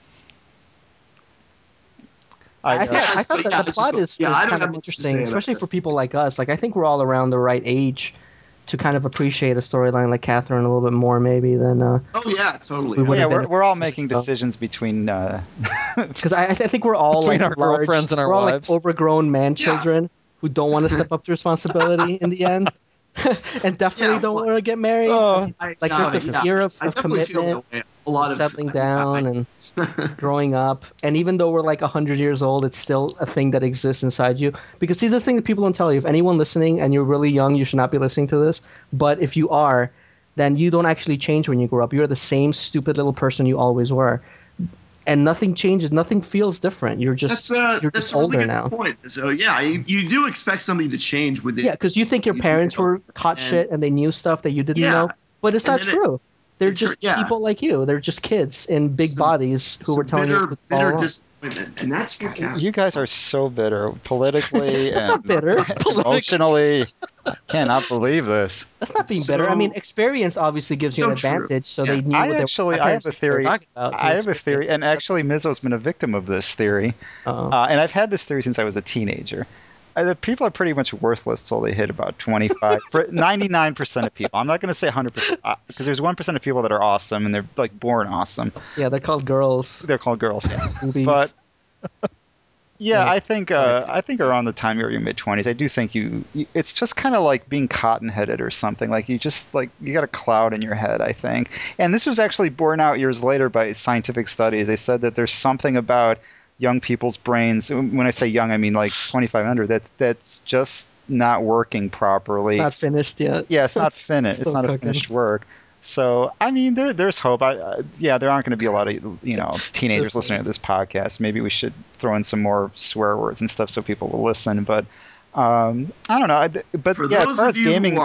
I thought that the plot is kind of interesting, especially for people like us. Like, I think we're all around the right age to kind of appreciate a storyline like Catherine a little bit more, maybe than. Oh yeah, totally. We're all making decisions between. Because I think we're all between like our girlfriends and our we're all wives. like overgrown man children who don't want to step up to responsibility in the end, and definitely don't want to get married. Like there's the fear of commitment, a lot of settling down and growing up. And even though we're like 100 years old, it's still a thing that exists inside you. Because see, the thing that people don't tell you. If anyone listening and you're really young, you should not be listening to this. But if you are, then you don't actually change when you grow up. You're the same stupid little person you always were. And nothing changes. Nothing feels different. You're just that's older really now. Point. So yeah, you do expect something to change within. Yeah, because you think your parents were hot shit and they knew stuff that you didn't know, but it's not true. They're just people like you. They're just kids in big bodies who were telling you to follow along. Disappointment, and that's your You guys are so bitter politically That's and not bitter. emotionally. I cannot believe this. That's not being bitter. I mean, experience obviously gives you an advantage, so they knew what I have a theory. I have a theory, theory, and actually, Mizzo's been a victim of this theory. And I've had this theory since I was a teenager. The people are pretty much worthless till they hit about 25. For 99% of people, I'm not going to say 100%, because there's 1% of people that are awesome and they're like born awesome. Yeah, they're called girls. They're called girls. But yeah, I think around the time you're in your mid-20s, I do think you it's just kind of like being cotton-headed or something. Like you just like you got a cloud in your head, I think. And this was actually borne out years later by scientific studies. They said that there's something about young people's brains. When I say young, I mean like 2,500. That's just not working properly. It's not finished yet. Yeah, it's not finished. It's not a finished work. So I mean, there's hope. There aren't going to be a lot of teenagers listening to this podcast. Maybe we should throw in some more swear words and stuff so people will listen. But I don't know. But for yeah, as far as gaming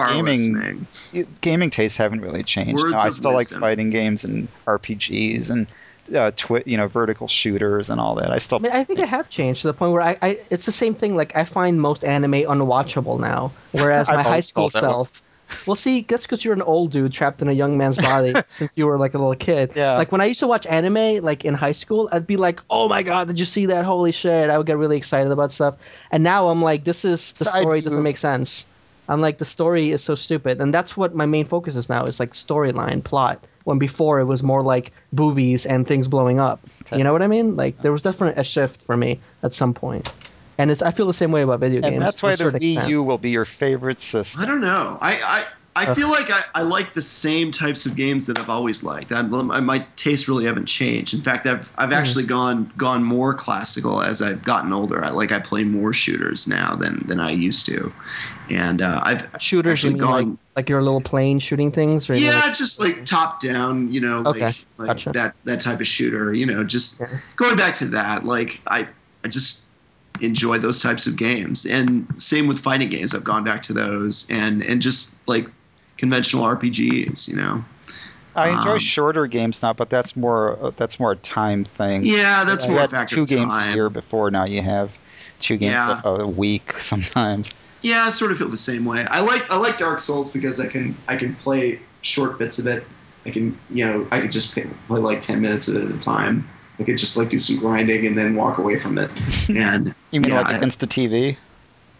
tastes haven't really changed. I still like fighting games and RPGs and vertical shooters and all that. I think they have changed to the point where it's the same thing. Like I find most anime unwatchable now, whereas my high school self. Well, see, that's because you're an old dude trapped in a young man's body since you were like a little kid. Yeah. Like when I used to watch anime, like in high school, I'd be like, "Oh my god, did you see that? Holy shit!" I would get really excited about stuff. And now I'm like, the story doesn't make sense. I'm like, the story is so stupid, and that's what my main focus is now. Is like storyline, plot. When before it was more like boobies and things blowing up. You know what I mean? Like there was definitely a shift for me at some point. And I feel the same way about video games. And that's why the Wii U will be your favorite system. I don't know. I feel like I like the same types of games that I've always liked. My tastes really haven't changed. In fact, I've actually gone more classical as I've gotten older. I play more shooters now than I used to, and I've shooters. Actually you mean like your little plane shooting things? Or just like top down. Okay. Like Gotcha. that type of shooter. Just going back to that. Like I just enjoy those types of games, and same with fighting games. I've gone back to those and just like conventional RPGs. I enjoy shorter games now, but that's more a time thing. Yeah, that's more a factor 2 of time. games a year before. Now you have 2 games a week sometimes. Yeah, I sort of feel the same way. I like Dark Souls because I can play short bits of it. I could just play like 10 minutes of it at a time. I could just like do some grinding and then walk away from it. And you mean against the TV?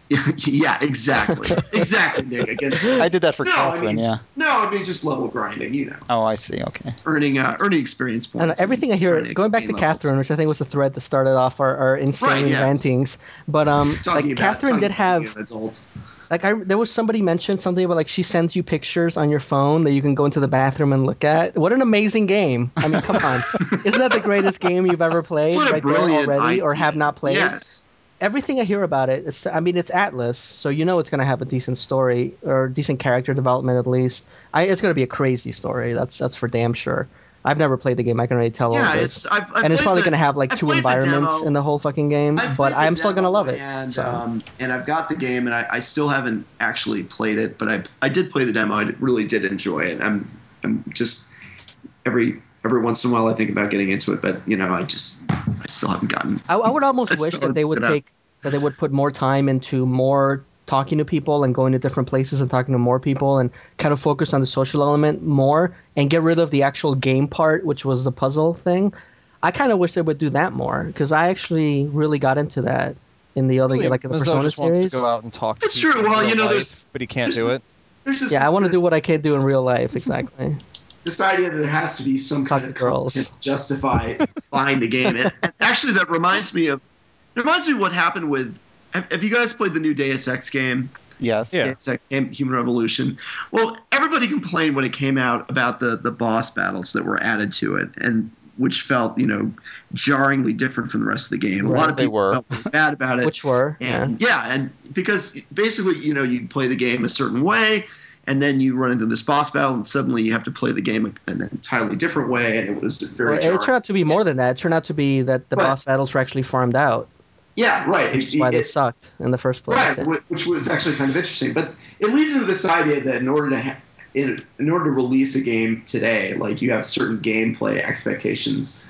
Yeah, exactly. Exactly, Nick. Against I did that for no, Catherine. Yeah. No, I mean just level grinding. You know. Oh, I see. Okay. Earning experience And points. everything I hear, going back to Catherine, which I think was the thread that started off our insane rantings. But Catherine did have an adult. There was somebody mentioned something about like she sends you pictures on your phone that you can go into the bathroom and look at. What an amazing game! I mean, come on, isn't that the greatest game you've ever played? What a brilliant already, idea. or have not played? Yes. Everything I hear about it, it's Atlas, so you know it's going to have a decent story or decent character development at least. It's going to be a crazy story. That's for damn sure. I've never played the game. I can already tell. Yeah, and it's probably going to have like 2 environments in the whole fucking game. But I'm still going to love it. And I've got the game, and I still haven't actually played it, but I did play the demo. I really did enjoy it. I'm just every once in a while I think about getting into it, but I still haven't gotten. I would almost wish that they would put more time into more talking to people and going to different places and talking to more people and kind of focus on the social element more and get rid of the actual game part, which was the puzzle thing. I kind of wish they would do that more because I actually really got into that in the other in the Persona just series. Wants to go out and talk to It's true. Well, but he can't do it. I want to do what I can't do in real life. Exactly. This idea that there has to be some kind of content to justify buying the game. And actually, that reminds me of what happened with. Have you guys played the new Deus Ex game? Yes. Yeah. Deus Ex Human Revolution. Well, everybody complained when it came out about the boss battles that were added to it, and which felt jarringly different from the rest of the game. Right. A lot of people felt really bad about it. Which were and because basically you play the game a certain way. And then you run into this boss battle, and suddenly you have to play the game in an entirely different way, and it was very jarring. It turned out to be more than that. It turned out to be that the boss battles were actually farmed out. Yeah, right. Which is why they sucked in the first place. Right, yeah. Which was actually kind of interesting. But it leads into this idea that in order to release a game today, like you have certain gameplay expectations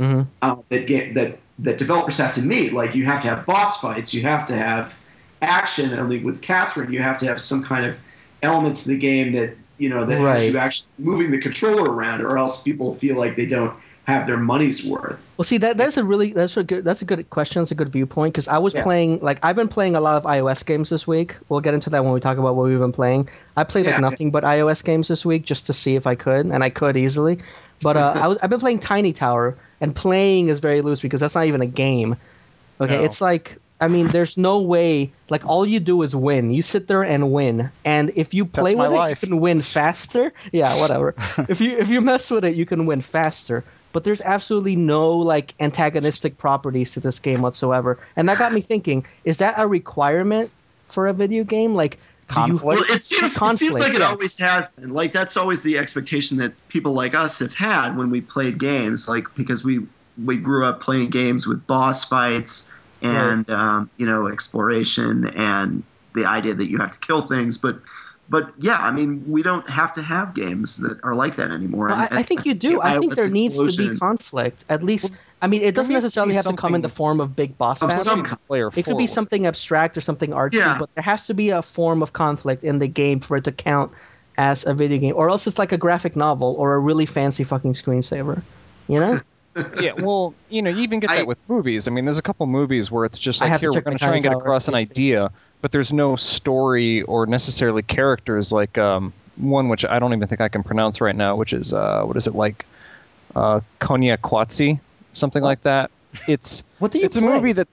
that developers have to meet. Like you have to have boss fights, you have to have action. And like with Catherine, you have to have some kind of elements to the game that has you actually moving the controller around, or else people feel like they don't have their money's worth. Well, see, that's a good question. That's a good viewpoint because I was playing I've been playing a lot of iOS games this week. We'll get into that when we talk about what we've been playing. I played nothing but iOS games this week just to see if I could, and I could easily. But I've been playing Tiny Tower, and playing is very loose because that's not even a game. Okay, it's like. I mean, there's no way. Like, all you do is win. You sit there and win, and if you play with it, you can win faster. Yeah, whatever. if you mess with it, you can win faster. But there's absolutely no antagonistic properties to this game whatsoever, and that got me thinking: is that a requirement for a video game? Like, conflict? Well, it seems like it always has been. Like that's always the expectation that people like us have had when we played games. Like because we grew up playing games with boss fights. And exploration and the idea that you have to kill things, but yeah, I mean, we don't have to have games that are like that anymore. No, I think you do. I think there needs to be conflict. At least, I mean, it doesn't necessarily have to come in the form of big boss battles. It could be something abstract or something artsy, but there has to be a form of conflict in the game for it to count as a video game, or else it's like a graphic novel or a really fancy fucking screensaver. You know? Yeah, well, you even get that with movies. I mean, there's a couple movies where it's just like, here, we're going to try and get across an idea, but there's no story or necessarily characters, like one which I don't even think I can pronounce right now, which is, what is it, like Konya Kwatsi, something like that. It's a movie that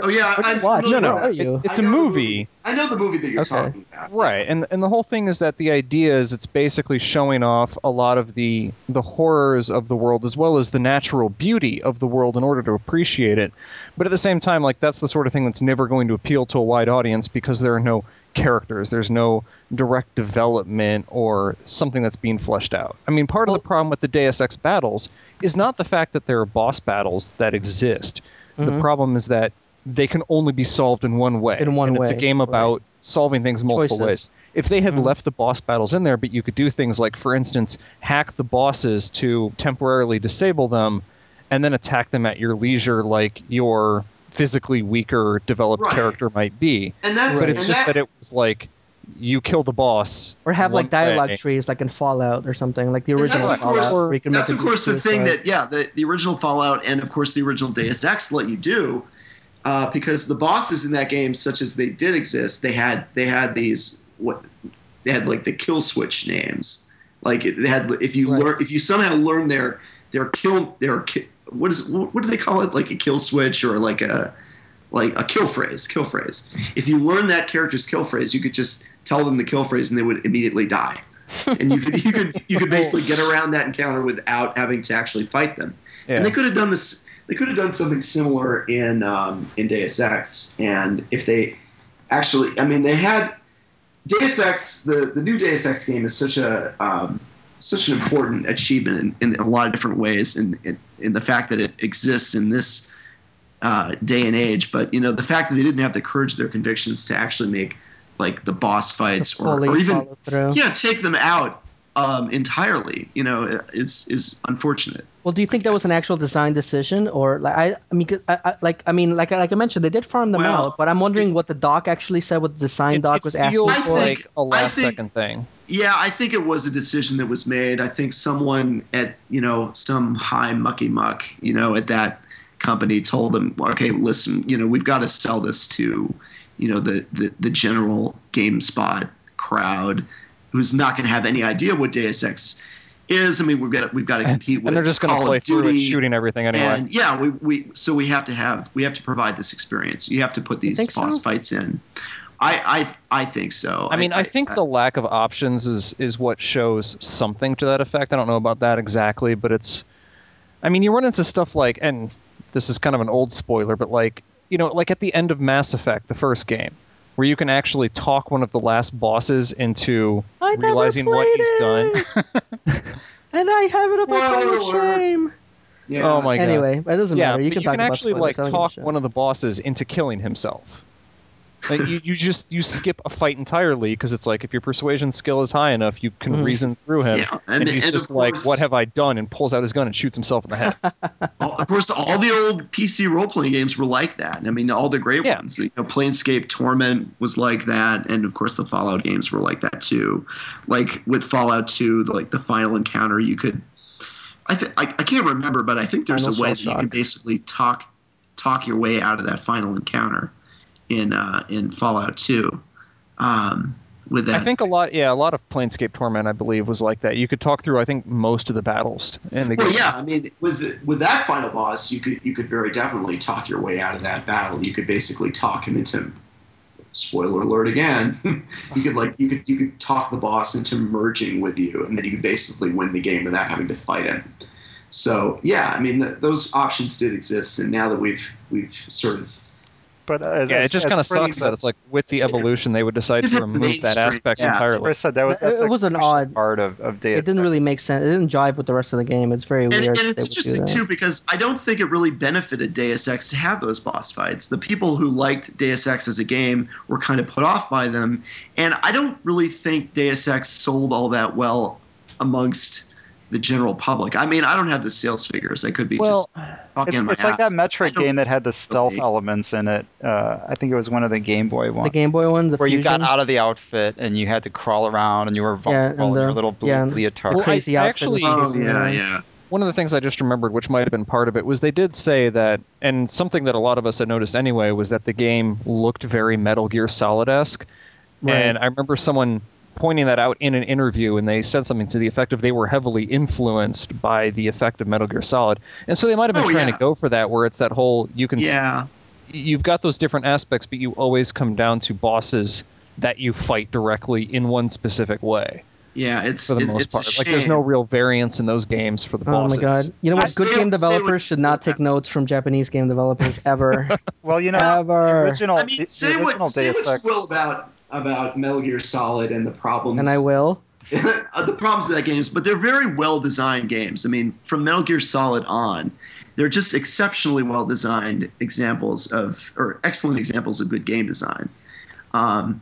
it's a movie. I know the movie that you're talking about. Right, and the whole thing is that the idea is it's basically showing off a lot of the horrors of the world as well as the natural beauty of the world in order to appreciate it. But at the same time, that's the sort of thing that's never going to appeal to a wide audience because there are no characters, there's no direct development or something that's being fleshed out. I mean, part of the problem with the Deus Ex battles is not the fact that there are boss battles that exist. The problem is that they can only be solved in one way. It's a game about solving things multiple ways. If they had left the boss battles in there, but you could do things like, for instance, hack the bosses to temporarily disable them and then attack them at your leisure like your physically weaker developed character might be. But it's just that it was like you kill the boss. Or have dialogue trees like in Fallout or something, like the original Fallout. That's of course the thing that the original Fallout and of course the original Deus Ex let you do. because the bosses in that game, such as they did exist, they had these they had like the kill switch names. Like they had if you somehow learn their what do they call it, like a kill switch or like a kill phrase. If you learn that character's kill phrase, you could just tell them the kill phrase and they would immediately die. And you could basically get around that encounter without having to actually fight them. Yeah. And they could have done this. They could have done something similar in Deus Ex. And if they actually, I mean, they had Deus Ex. The new Deus Ex game is such an important achievement in a lot of different ways. In the fact that it exists in this day and age, but the fact that they didn't have the courage of their convictions to actually make like the boss fights or even take them out entirely, is unfortunate. Well, do you think that was an actual design decision, or like I mentioned, they did farm them out, but I'm wondering what the doc actually said, what the design doc was asking for. It feels like a last-second thing. Yeah, I think it was a decision that was made. I think someone at some high mucky muck at that company told them, okay, listen, we've got to sell this to the general GameSpot crowd who's not going to have any idea what Deus Ex is. I mean, we've got to compete with, and they're just going to play through it, shooting everything anyway. And yeah, we have to provide this experience. You have to put these boss fights in. I think so. I think the lack of options is what shows something to that effect. I don't know about that exactly, but it's. I mean, you run into stuff like, and this is kind of an old spoiler, but like at the end of Mass Effect, the first game, where you can actually talk one of the last bosses into realizing what he's done. And I have it up a pile of shame. Yeah. Oh my god. Anyway, it doesn't matter. You can actually talk one of the bosses into killing himself. Like you skip a fight entirely because it's like if your persuasion skill is high enough, you can reason through him, and he's just like, "What have I done?" and pulls out his gun and shoots himself in the head. Of course, all the old PC role-playing games were like that. I mean, all the great ones. Planescape Torment was like that, and of course, the Fallout games were like that too. Like with Fallout 2, like the final encounter, you could. I can't remember, but I think there's a way that you can basically talk your way out of that final encounter in Fallout 2. With that, I think a lot of Planescape Torment, I believe, was like that. You could talk through, I think, most of the battles in the game. Well, yeah, I mean, with that final boss, you could very definitely talk your way out of that battle. You could basically talk him into. Spoiler alert again. you could talk the boss into merging with you, and then you could basically win the game without having to fight him. So yeah, I mean those options did exist, and now that we've sort of. But it just kind of sucks that it's like with the evolution they would decide to remove that aspect entirely. I said it was an odd part of Deus Ex. It didn't really make sense. It didn't jive with the rest of the game. It's very weird. And it's interesting too because I don't think it really benefited Deus Ex to have those boss fights. The people who liked Deus Ex as a game were kind of put off by them, and I don't really think Deus Ex sold all that well amongst the general public. I mean, I don't have the sales figures. I could be just talking in my It's like that Metroid game that had the stealth elements in it. I think it was one of the Game Boy ones. The Game Boy one, where you got out of the outfit and you had to crawl around and you were vulnerable in your little blue leotard. Crazy outfit. One of the things I just remembered, which might have been part of it, was they did say that, and something that a lot of us had noticed anyway, was that the game looked very Metal Gear Solid-esque. Right. And I remember someone pointing that out in an interview, and they said something to the effect of they were heavily influenced by the effect of Metal Gear Solid. And so they might have been trying to go for that, where it's that whole, you've got those different aspects, but you always come down to bosses that you fight directly in one specific way. Yeah, it's for the most part. Like there's no real variance in those games for the bosses. Oh my god! You know what? Good game developers should not take notes from Japanese game developers ever. Well, ever. The original. I mean, say what you will about Metal Gear Solid and the problems. And I will. The problems of that games, but they're very well designed games. I mean, from Metal Gear Solid on, they're just exceptionally well designed excellent examples of good game design. On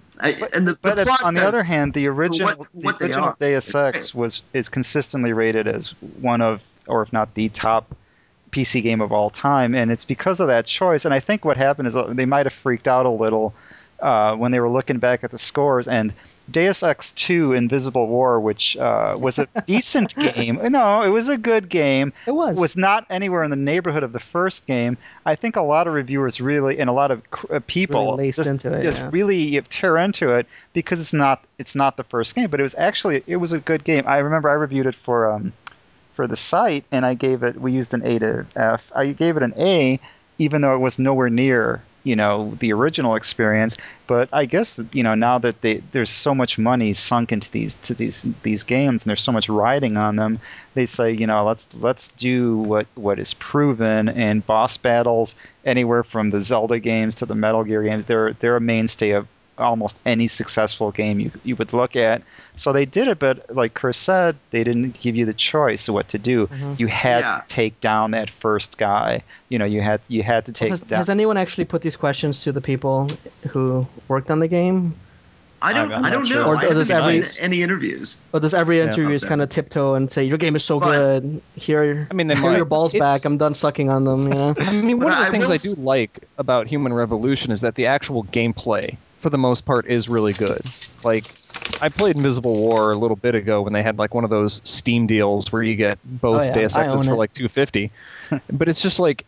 the other hand, the original Deus Ex is consistently rated as one of, or if not the top PC game of all time, and it's because of that choice. And I think what happened is they might have freaked out a little when they were looking back at the scores, and Deus Ex 2 Invisible War, which was a decent game. No, it was a good game. It was not anywhere in the neighborhood of the first game. I think a lot of reviewers really, and a lot of people really laced into it. just really tear into it because it's not the first game, but it was a good game. I remember I reviewed it for the site, and we used an A to F. I gave it an A, even though it was nowhere near the original experience. But I guess that, now that there's so much money sunk into these games, and there's so much riding on them, they say, let's do what is proven. And boss battles, anywhere from the Zelda games to the Metal Gear games, they're a mainstay of almost any successful game you would look at. So they did it, but like Chris said, they didn't give you the choice of what to do. Mm-hmm. You had to take down that first guy. You had to take down. Has anyone actually put these questions to the people who worked on the game? I don't know. Or I haven't does seen any interviews. Or does every interview just kind of tiptoe and say, your game is so good, here your balls back, I'm done sucking on them, I mean, one of the things I do like about Human Revolution is that the actual gameplay, for the most part, is really good. Like, I played Invisible War a little bit ago when they had like one of those Steam deals where you get both Deus Exes for like $250. But it's just like,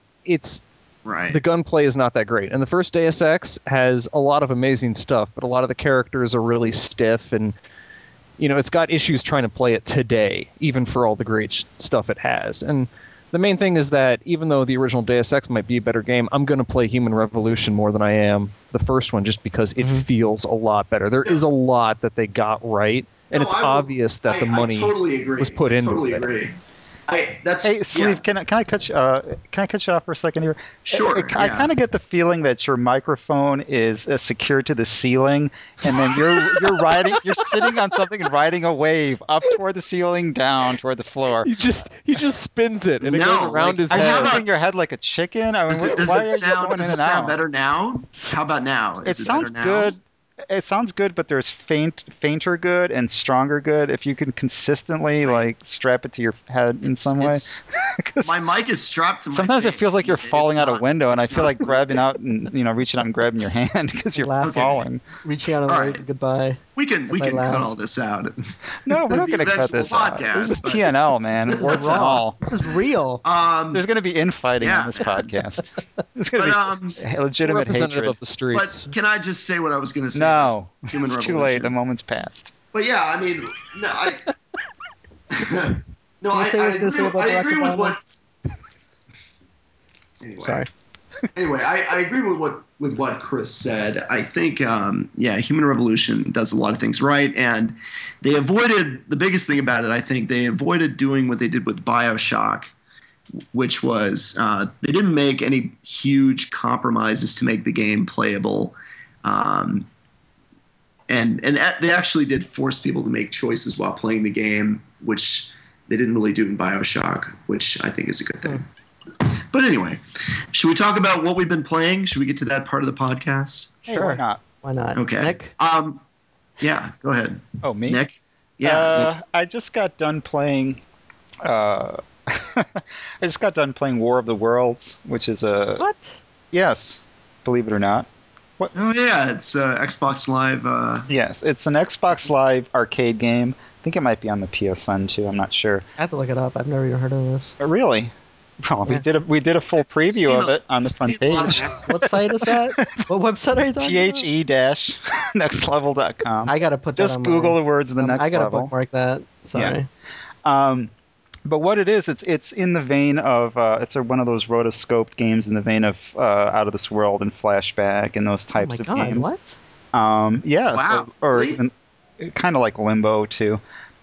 the gunplay is not that great. And the first Deus Ex has a lot of amazing stuff, but a lot of the characters are really stiff, and it's got issues trying to play it today, even for all the great stuff it has. And the main thing is that even though the original Deus Ex might be a better game, I'm going to play Human Revolution more than I am the first one, just because it feels a lot better. There is a lot that they got right, and it's obvious that the money was put into it. Agree. Hey, Sleeve, can I cut you off for a second here? Sure. I kind of get the feeling that your microphone is secured to the ceiling, and then you're sitting on something and riding a wave up toward the ceiling, down toward the floor. He just spins it, and it goes around his head. Are you moving your head like a chicken? I mean, does it sound better now? How about now? It sounds good. It sounds good, but there's fainter good and stronger good. If you can consistently strap it to your head in some way. My mic is strapped to my Sometimes face. It feels like you're falling out a window, and I feel like grabbing out and reaching out and grabbing your hand because you're falling. Reaching out and waving goodbye. We can cut all this out. No, we're not going to cut this out. This is TNL, man. This is raw. This is real. There's going to be infighting on this podcast. It's going to be legitimate hatred of the streets. But can I just say what I was going to say? No, it's too late. The moment's passed. But yeah, I mean, I agree with what. Anyway. Sorry. Anyway, I agree with what Chris said. I think, Human Revolution does a lot of things right, and they avoided the biggest thing about it. I think they avoided doing what they did with BioShock, which was they didn't make any huge compromises to make the game playable, and they actually did force people to make choices while playing the game, which they didn't really do in BioShock, which I think is a good thing. But anyway, should we talk about what we've been playing? Should we get to that part of the podcast? Sure. Hey, why not? Okay. Nick? Yeah, go ahead. Oh, me? Nick? Yeah. I just got done playing I just got done playing War of the Worlds, which is a... What? Yes, believe it or not. What? Oh, yeah, it's Xbox Live. Yes, it's an Xbox Live arcade game. I think it might be on the PSN, too. I'm not sure. I have to look it up. I've never even heard of this. Really? Well, yeah. we did a full preview of it on the front page. What site is that? What website are you talking about? THE-nextlevel.com. I got to put that Just Google the words the next level. I got to bookmark that. Sorry. Yeah. But what it is, it's in the vein of it's one of those rotoscoped games in the vein of Out of This World and Flashback and those types of games. What? Yeah. Wow. Or even kind of like Limbo too.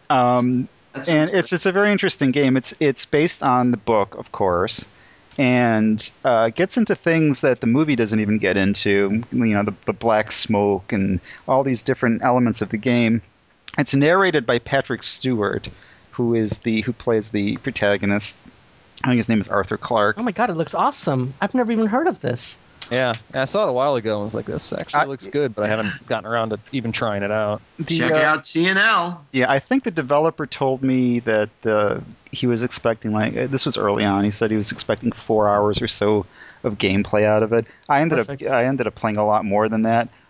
And it's a very interesting game. It's based on the book, of course, and gets into things that the movie doesn't even get into. The black smoke and all these different elements of the game. It's narrated by Patrick Stewart, who plays the protagonist. I think his name is Arthur Clarke. Oh my god, it looks awesome! I've never even heard of this. Yeah, I saw it a while ago and was like, this actually looks good, but I haven't gotten around to even trying it out. Check out TNL. Yeah, I think the developer told me that he was expecting, this was early on, he said he was expecting 4 hours or so of gameplay out of it. I ended up playing a lot more than that.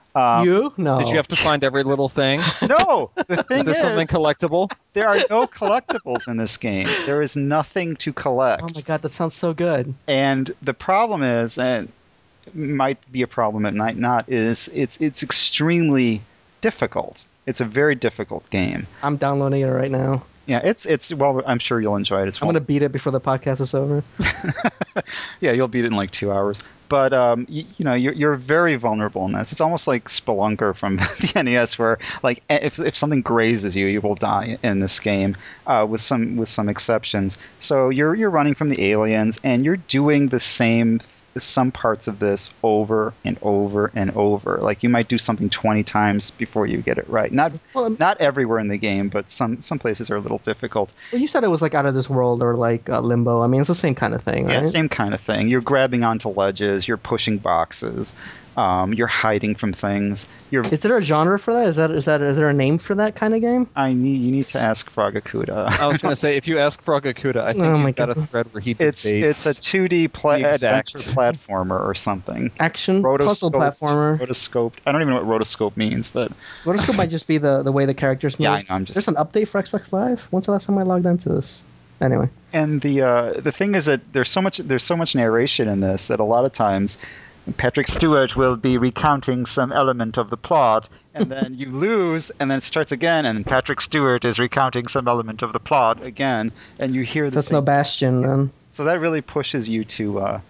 You? No. Did you have to find every little thing? No, the thing Is there something collectible? there are no collectibles in this game. There is nothing to collect. Oh my god, that sounds so good. And the problem is, and it might be a problem, it might not, is it's extremely difficult. It's a very difficult game. I'm downloading it right now. Yeah, it's well, I'm sure you'll enjoy it. It's I'm gonna beat it before the podcast is over. Yeah, you'll beat it in like 2 hours. But you know, you're very vulnerable in this. It's almost like Spelunker from the NES, where like if something grazes you, you will die in this game, with some exceptions. So you're running from the aliens, and you're doing the same some parts of this over and over and over. Like you might do something 20 times before you get it right. Not everywhere in the game, but some places are a little difficult. Well, you said it was like Out of This World or like Limbo. I mean, it's the same kind of thing, right? Yeah, same kind of thing. You're grabbing onto ledges, you're pushing boxes, you're hiding from things. Is there a genre for that? Is there a name for that kind of game? You need to ask Fragakuda. I was going to say, if you ask Fragakuda, I think he's got a thread where he debates. It's a 2D adventure platformer or something. Action puzzle platformer. Rotoscoped. I don't even know what rotoscope means, but rotoscope might just be the way the characters move. Yeah, I know. There's an update for Xbox Live. When's the last time I logged into this? Anyway. And the thing is that there's so much narration in this that a lot of times Patrick Stewart will be recounting some element of the plot, and then you lose, and then it starts again, and Patrick Stewart is recounting some element of the plot again, and you hear That's no Bastion, then. So that really pushes you to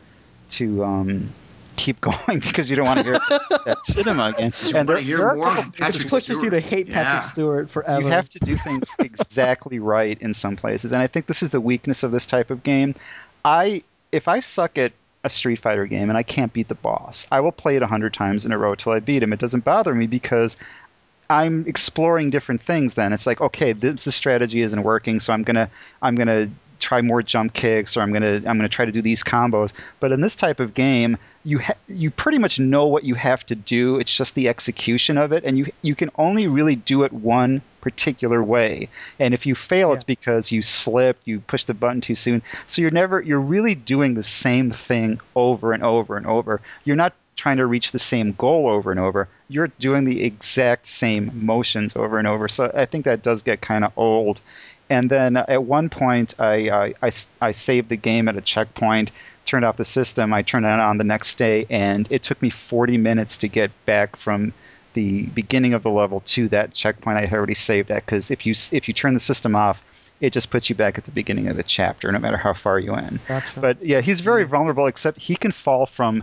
keep going because you don't want to hear that cinema again. And it pushes you to hate Patrick Stewart forever. You have to do things exactly right in some places, and I think this is the weakness of this type of game. If I suck at a Street Fighter game and I can't beat the boss, I will play it 100 times in a row till I beat him. It doesn't bother me because I'm exploring different things. Then it's like, okay, this strategy isn't working, so I'm gonna try more jump kicks, or I'm gonna try to do these combos. But in this type of game, you pretty much know what you have to do. It's just the execution of it, and you can only really do it one particular way. And if you fail, it's because you slipped, you pushed the button too soon. So you're really doing the same thing over and over and over. You're not trying to reach the same goal over and over. You're doing the exact same motions over and over. So I think that does get kind of old. And then at one point, I saved the game at a checkpoint, turned off the system. I turned it on the next day, and it took me 40 minutes to get back from the beginning of the level to that checkpoint I had already saved at. Because if you turn the system off, it just puts you back at the beginning of the chapter, no matter how far you in. Gotcha. But yeah, he's very vulnerable. Except he can fall from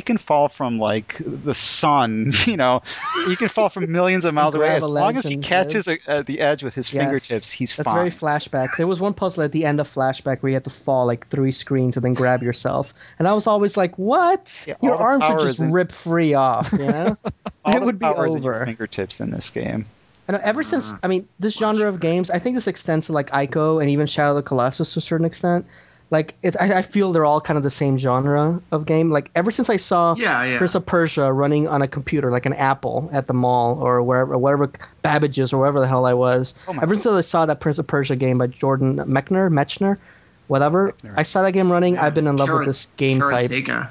like the sun, you know. He can fall from millions of miles away. As long as he catches the edge with his fingertips, he's fine. That's very Flashback. There was one puzzle at the end of Flashback where you had to fall like 3 screens and then grab yourself. And I was always like, what? Yeah, your arms would just rip free off, you know? It would be over. Your fingertips in this game. And ever since, I mean, this genre of games, I think this extends to like Ico and even Shadow of the Colossus to a certain extent. Like I feel they're all kind of the same genre of game. Like ever since I saw Prince of Persia running on a computer, like an Apple at the mall or wherever Babbage's or wherever the hell I was. Ever since I saw that Prince of Persia game by Jordan Mechner, whatever. I saw that game running. I've been in love with this game type.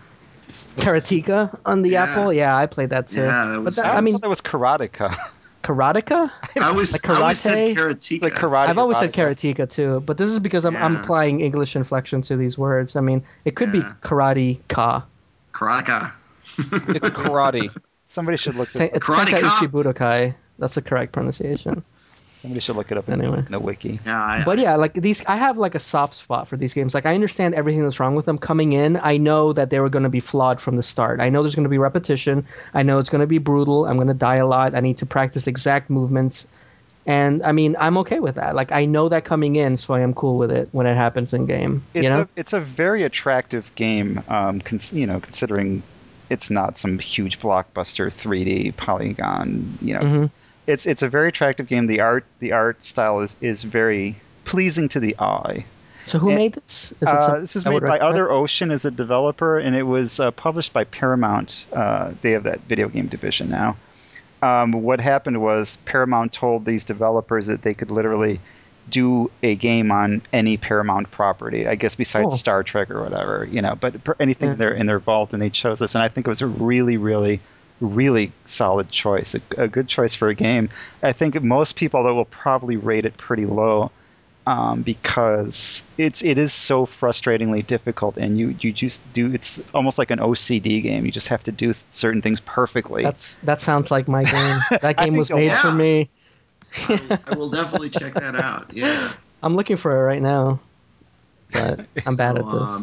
Karateka on the Apple. Yeah, I played that too. Yeah, that was. I thought that was Karateka. Karateka? I always said Karateka. Like karate. I've always said Karateka too, but this is because I'm applying English inflection to these words. I mean, it could be karate-ka. Karateka. It's karate. Somebody should look this up. It's Tenkaichi Budokai. That's the correct pronunciation. Somebody should look it up in the wiki. Yeah, but yeah, like these, I have like a soft spot for these games. Like I understand everything that's wrong with them coming in. I know that they were going to be flawed from the start. I know there's going to be repetition. I know it's going to be brutal. I'm going to die a lot. I need to practice exact movements. And I mean, I'm okay with that. Like I know that coming in, so I am cool with it when it happens in game. It's a very attractive game, considering it's not some huge blockbuster 3D polygon, Mm-hmm. It's a very attractive game. The art style is very pleasing to the eye. So who made this? This is made by Other Ocean as a developer, and it was published by Paramount. They have that video game division now. What happened was Paramount told these developers that they could literally do a game on any Paramount property, I guess besides Star Trek or whatever, but anything in their vault, and they chose this. And I think it was a really, really really solid choice, a good choice for a game. I think most people though will probably rate it pretty low, because it is so frustratingly difficult, and you just do, it's almost like an OCD game. You just have to do certain things perfectly. That sounds like my game. That game was made for yeah. me. I will definitely check that out. Yeah. I'm looking for it right now, but I'm bad at this.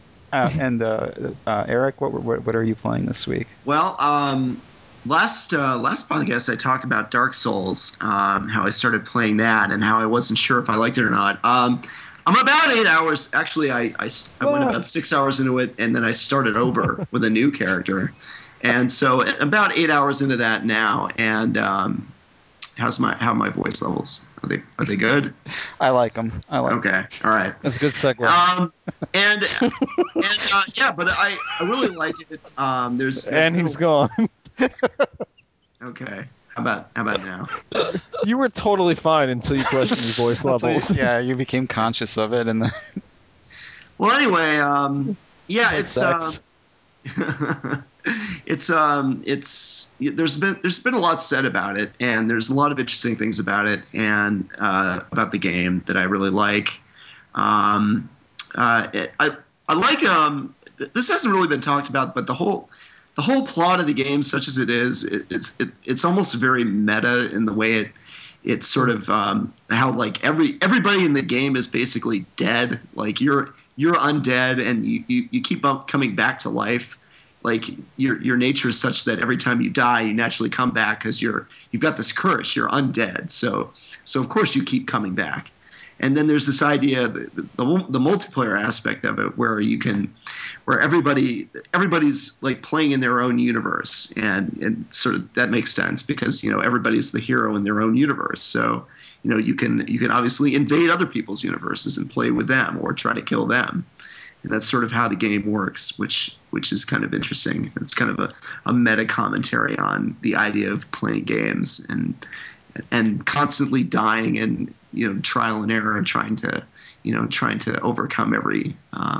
Eric, what are you playing this week? Well, last podcast I talked about Dark Souls, how I started playing that, and how I wasn't sure if I liked it or not. I'm about 8 hours. Actually, I went about 6 hours into it, and then I started over with a new character, and so about 8 hours into that now. And how are my voice levels? Are they good? I like them. Okay, all right. That's a good segue. And yeah, but I really like it. There's and he's gone. Okay. How about now? You were totally fine until you questioned your voice levels. You became conscious of it, and then. Well, anyway, yeah, Like sex. it's there's been a lot said about it, and there's a lot of interesting things about it, and about the game that I really like. I like this hasn't really been talked about, but the whole plot of the game, such as it is, it's almost very meta in the way it's sort of how like everybody in the game is basically dead. Like you're undead, and you keep up coming back to life. Like your nature is such that every time you die, you naturally come back because you've got this curse. You're undead, so of course you keep coming back. And then there's this idea, the multiplayer aspect of it, where everybody's like playing in their own universe, and sort of that makes sense because everybody's the hero in their own universe. So you can obviously invade other people's universes and play with them or try to kill them. And that's sort of how the game works, which is kind of interesting. It's kind of a meta commentary on the idea of playing games and constantly dying and trial and error and trying to overcome every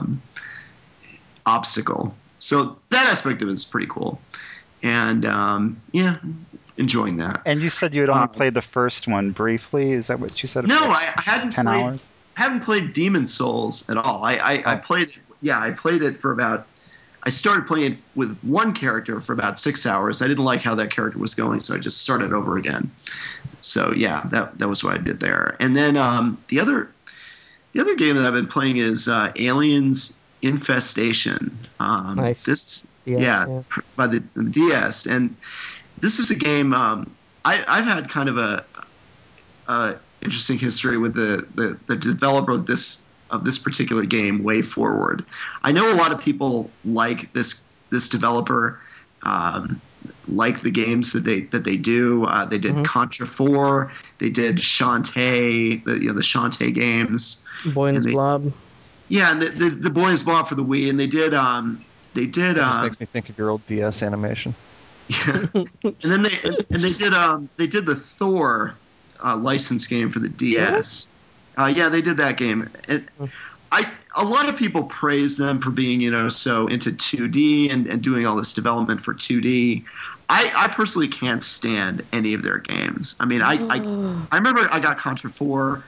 obstacle. So that aspect of it is pretty cool, and yeah, enjoying that. And you said you had only played the first one briefly. Is that what you said? No, I hadn't 10 played. hours? I haven't played Demon Souls at all. I played. Yeah, I played it for about. I started playing it with one character for about 6 hours. I didn't like how that character was going, so I just started over again. So yeah, that was what I did there. And then the other game that I've been playing is Aliens Infestation. Nice. This Yeah. by the DS, and this is a game. I've had kind of a interesting history with the developer of this particular game, Way Forward. I know a lot of people like this developer. Like the games that they do. They did Contra 4. They did Shantae, the Shantae games. Boy and his Blob. Yeah, and the Boy and his Blob for the Wii, and they did. That just makes me think of your old DS animation. Yeah, and then they did the Thor license game for the DS. Yeah, they did that game. A lot of people praise them for being, so into 2D and doing all this development for 2D. I personally can't stand any of their games. I mean, I remember I got Contra 4,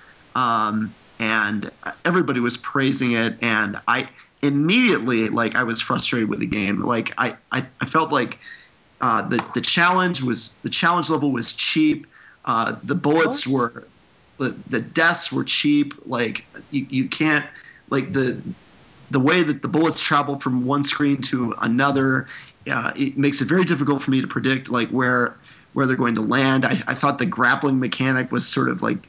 and everybody was praising it, and I immediately, like, I was frustrated with the game. Like, I felt like the challenge level was cheap. The bullets were the deaths were cheap. Like you can't, like the way that the bullets travel from one screen to another, it makes it very difficult for me to predict like where they're going to land. I thought the grappling mechanic was sort of like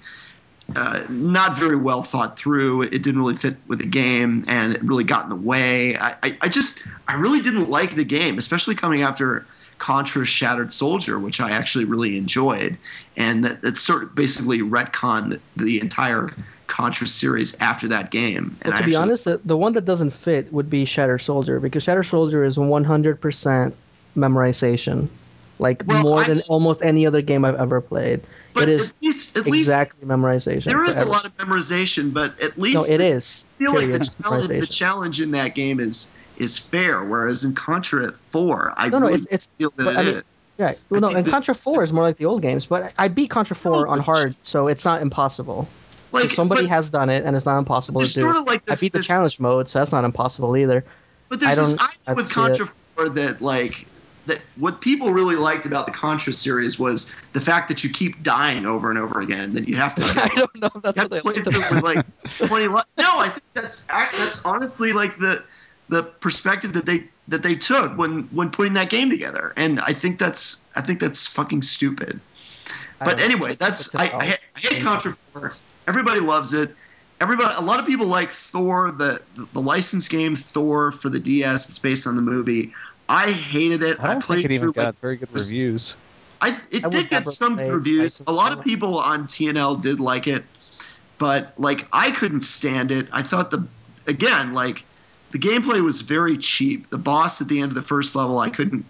not very well thought through. It didn't really fit with the game, and it really got in the way. I really didn't like the game, especially coming after Contra Shattered Soldier, which I actually really enjoyed, and that sort of basically retconned the entire Contra series after that game. And well, to be honest, the one that doesn't fit would be Shattered Soldier, because Shattered Soldier is 100% memorization, like more than almost any other game I've ever played. But it is at least exactly memorization. There is a lot of memorization, but at least it is. I feel like the challenge in that game is is fair. Whereas in Contra 4, I No, really it's. feel that But it I mean, is. yeah. I Well, no, think and that Contra 4 is just more like the old games, but I beat Contra 4 on hard, so it's not impossible. So like, somebody but has done it, and it's not impossible to there's do. sort of like I beat the challenge mode, so that's not impossible either. But there's this idea with see it. Contra 4 that what people really liked about the Contra series was the fact that you keep dying over and over again. That you have to. I don't know if that's what they play liked through about with like 20. No, I think that's honestly like the perspective that they took when putting that game together, and I think that's fucking stupid. But anyway, I hate Contra 4. Everybody loves it. A lot of people like Thor, the licensed game Thor for the DS. It's based on the movie. I hated it. I don't think it even got very good reviews. It did get some good reviews. A lot of people on TNL did like it, but like I couldn't stand it. I thought the gameplay was very cheap. The boss at the end of the first level,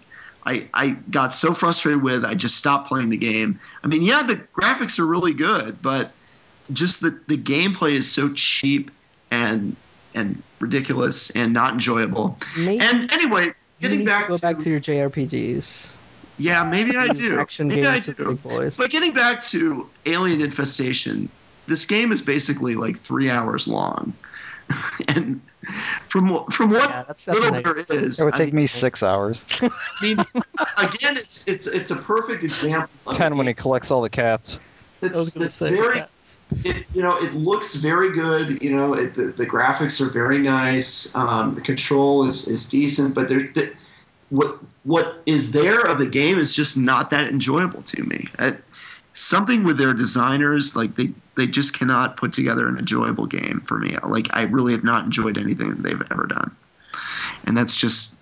I got so frustrated with, I just stopped playing the game. I mean, yeah, the graphics are really good, but just the gameplay is so cheap and ridiculous and not enjoyable. And anyway, getting back to your JRPGs. Yeah, maybe I do. Action maybe I games do. Big boys. But getting back to Alien Infestation, this game is basically like 3 hours long, and from what that's little there is, it would take me 6 hours. I mean, again, it's a perfect example. Of 10 when he collects all the cats. It's very. It looks very good. The graphics are very nice. The control is decent, but what is there of the game is just not that enjoyable to me. Something with their designers, like they just cannot put together an enjoyable game for me. Like I really have not enjoyed anything that they've ever done, and that's just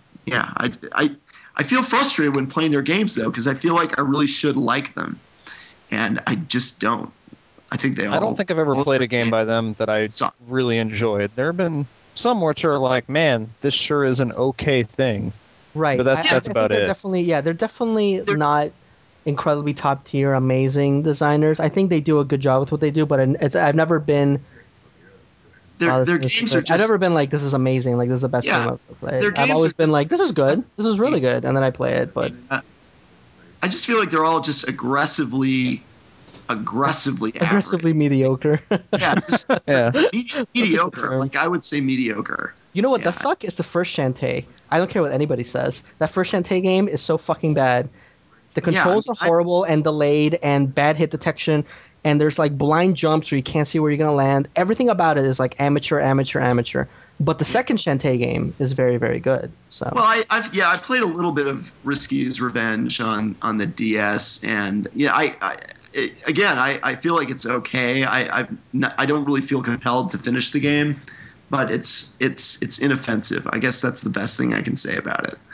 I feel frustrated when playing their games though, because I feel like I really should like them, and I just don't. I don't think I've ever played a game by them that I really enjoyed. There have been some which are like, man, this sure is an okay thing. Right. But that's about it. They're definitely not incredibly top tier, amazing designers. I think they do a good job with what they do, but I've never been. Their games are just. I've never been like, this is amazing. Like, this is the best game I've ever played. I've always been like, this is good. This is really good. And then I play it, but. I just feel like they're all just aggressively mediocre. Mediocre. Like I would say mediocre. You know what does suck is the first Shantae. I don't care what anybody says. That first Shantae game is so fucking bad. The controls are horrible and delayed and bad hit detection, and there's like blind jumps where you can't see where you're gonna land. Everything about it is like amateur. But the second Shantae game is very, very good. So I played a little bit of Risky's Revenge on the DS, and I feel like it's okay. I don't really feel compelled to finish the game, but it's inoffensive. I guess that's the best thing I can say about it.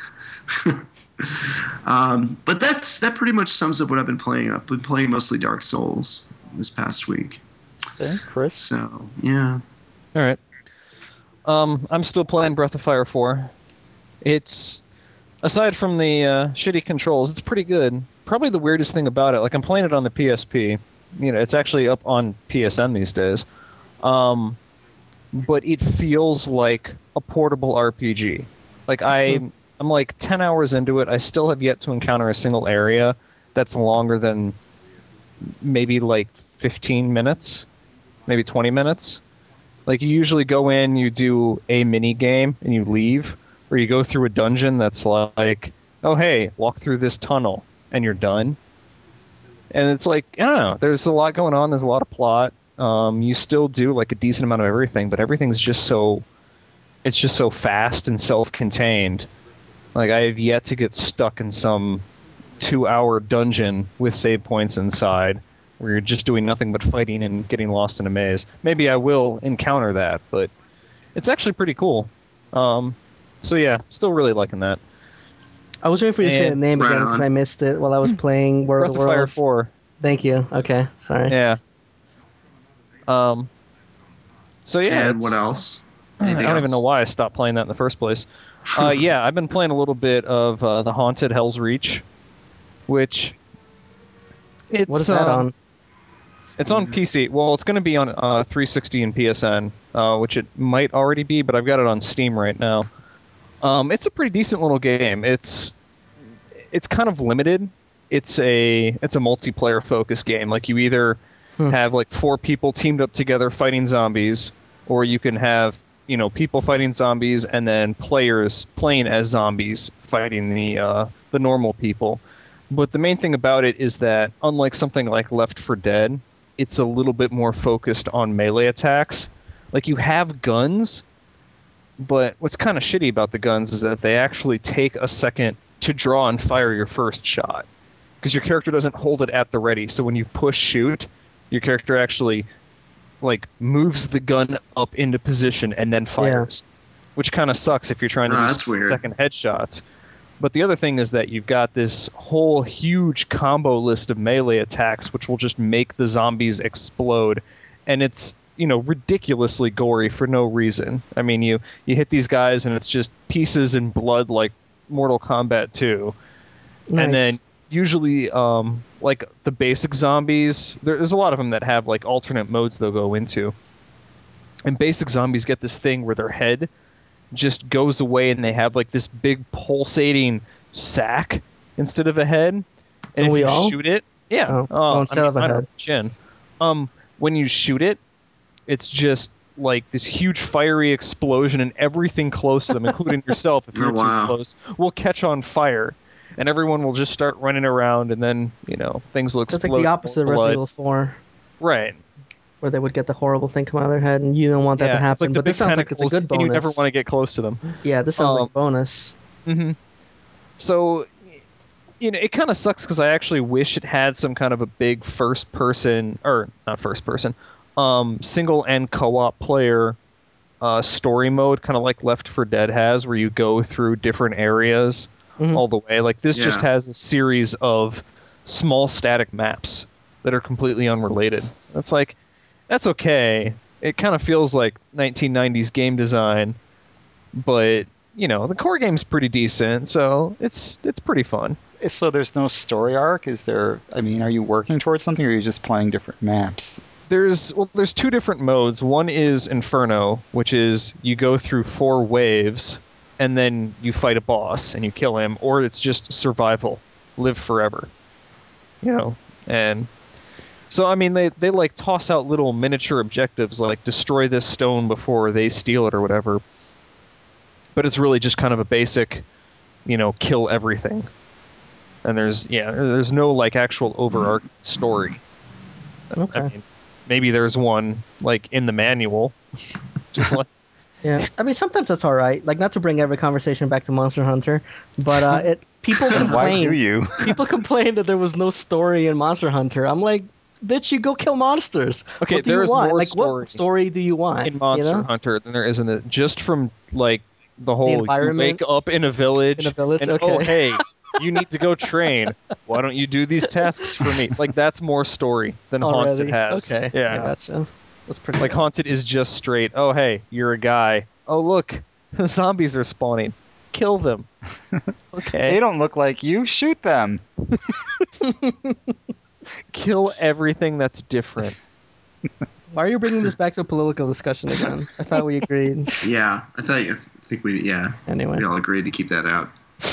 But that pretty much sums up what I've been playing. I've been playing mostly Dark Souls this past week. Okay, Chris. So yeah. All right. I'm still playing Breath of Fire 4. It's, aside from the shitty controls, it's pretty good. Probably the weirdest thing about it, like I'm playing it on the PSP. It's actually up on PSN these days. But it feels like a portable RPG. Like I'm like 10 hours into it. I still have yet to encounter a single area that's longer than maybe like 15 minutes, maybe 20 minutes. Like you usually go in, you do a mini game, and you leave, or you go through a dungeon that's like, oh hey, walk through this tunnel, and you're done. And it's like, I don't know, there's a lot going on, there's a lot of plot. You still do like a decent amount of everything, but everything's just so fast and self-contained. Like I have yet to get stuck in some 2-hour dungeon with save points inside, where you're just doing nothing but fighting and getting lost in a maze. Maybe I will encounter that, but it's actually pretty cool. So yeah, still really liking that. I was waiting for you to say the name again because I missed it while I was playing World of Fire 4. Thank you. Okay, sorry. Yeah. So yeah. And what else? I don't even know why I stopped playing that in the first place. Yeah, I've been playing a little bit of the Haunted Hell's Reach, which what is that on? It's on PC. Well, it's going to be on 360 and PSN, which it might already be, but I've got it on Steam right now. It's a pretty decent little game. It's kind of limited. It's a multiplayer focused game. Like you either have like 4 people teamed up together fighting zombies, or you can have people fighting zombies and then players playing as zombies fighting the normal people. But the main thing about it is that unlike something like Left 4 Dead, it's a little bit more focused on melee attacks. Like you have guns, but what's kind of shitty about the guns is that they actually take a second to draw and fire your first shot, because your character doesn't hold it at the ready. So when you push shoot, your character actually like moves the gun up into position and then fires, which kind of sucks if you're trying to do second headshots. But the other thing is that you've got this whole huge combo list of melee attacks, which will just make the zombies explode, and it's ridiculously gory for no reason. I mean, you hit these guys and it's just pieces and blood like Mortal Kombat 2. Nice. And then usually like the basic zombies, there's a lot of them that have like alternate modes they'll go into. And basic zombies get this thing where their head just goes away and they have like this big pulsating sack instead of a head. And if you shoot it, instead of a head. Chin. When you shoot it, it's just like this huge fiery explosion, and everything close to them, including yourself, if you're too close, will catch on fire, and everyone will just start running around, and then things will explode. It's like the opposite of Resident Evil 4, right? Where they would get the horrible thing come out of their head, and you don't want that to happen. It's like but this sounds like it's a good bonus. And you never want to get close to them. Yeah, this sounds like a bonus. Mm-hmm. So, it kind of sucks because I actually wish it had some kind of a big single and co-op player story mode, kind of like Left 4 Dead has, where you go through different areas all the way. Like this just has a series of small static maps that are completely unrelated. That's okay. It kind of feels like 1990s game design, but the core game's pretty decent, so it's pretty fun. So there's no story arc? Are you working towards something, or are you just playing different maps? There's 2 different modes. One is Inferno, which is you go through 4 waves and then you fight a boss and you kill him, or it's just survival, live forever. And so I mean they like toss out little miniature objectives like destroy this stone before they steal it or whatever. But it's really just kind of a basic, kill everything. And there's no like actual overarching story. Okay. I mean, maybe there's one like in the manual, just like. Yeah, I mean sometimes that's all right. Like not to bring every conversation back to Monster Hunter, but people complain. Why do you? People complain that there was no story in Monster Hunter. I'm like, bitch, you go kill monsters. Okay, what do you want? More like, story what story do you want in Monster Hunter than there is in it. Just from like the whole environment, you wake up in a village, and okay. Oh hey, you need to go train. Why don't you do these tasks for me? Like that's more story than Haunted has. Okay, yeah, I gotcha. That's pretty. Like Haunted is just straight. Oh hey, you're a guy. Oh look, the zombies are spawning. Kill them. Okay. They don't look like you. Shoot them. Kill everything that's different. Why are you bringing this back to a political discussion again? I thought we agreed. Yeah, I think we Anyway, we all agreed to keep that out.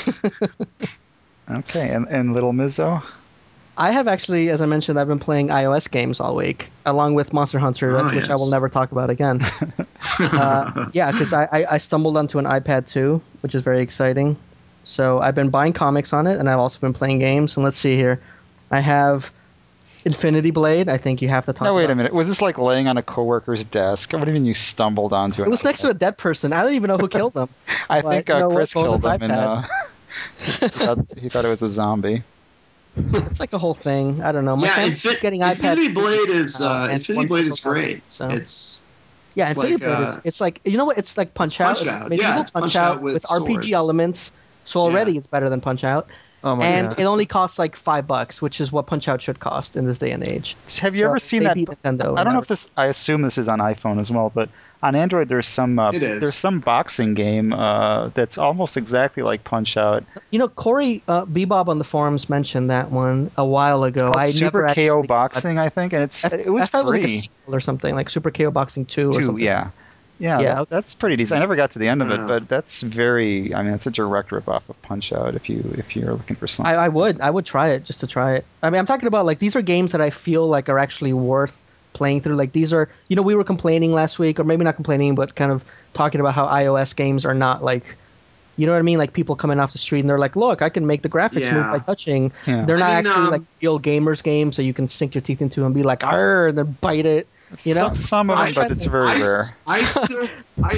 Okay, and Little Mizzo? I have actually, as I mentioned, I've been playing iOS games all week, along with Monster Hunter, which I will never talk about again. Yeah, because I stumbled onto an iPad 2, which is very exciting. So I've been buying comics on it, and I've also been playing games. And let's see here. I have Infinity Blade. I think you have to talk about. No, wait a minute. Was this like laying on a coworker's desk? What do you mean you stumbled onto it? It was next to a dead person. I don't even know who killed them. I think Chris killed him, and he thought it was a zombie. It's like a whole thing. I don't know. My family's getting iPads. Infinity Blade is great. So. It's Infinity Blade is. It's like Out. It's like Punch Out. It's Punch Out with RPG elements. So already it's better than Punch Out. Oh my God. It only costs like $5, which is what Punch Out should cost in this day and age. Have you ever seen that? Nintendo I don't know if this. I assume this is on iPhone as well, but on Android there's some. There's some boxing game that's almost exactly like Punch Out. Corey Bebop on the forums mentioned that one a while ago. It's Super KO Boxing, I think, and it was I thought free. It was like a sequel or something, like Super KO Boxing 2 or something. Yeah. Yeah, Yeah. that's pretty decent. I never got to the end of it, Yeah. but that's very. I mean, it's a direct ripoff of Punch Out. If you're looking for something, I would try it just to try it. I mean, I'm talking about like these are games that I feel like are actually worth playing through. Like these are, we were complaining last week, or maybe not complaining, but kind of talking about how iOS games are not like, you know what I mean? Like people coming off the street and they're like, look, I can make the graphics move by Yeah. touching. Yeah. They're I not mean, actually like real gamers games that you can sink your teeth into and be like, arr, and then bite it. You know? Some of them, but it's very rare. I still,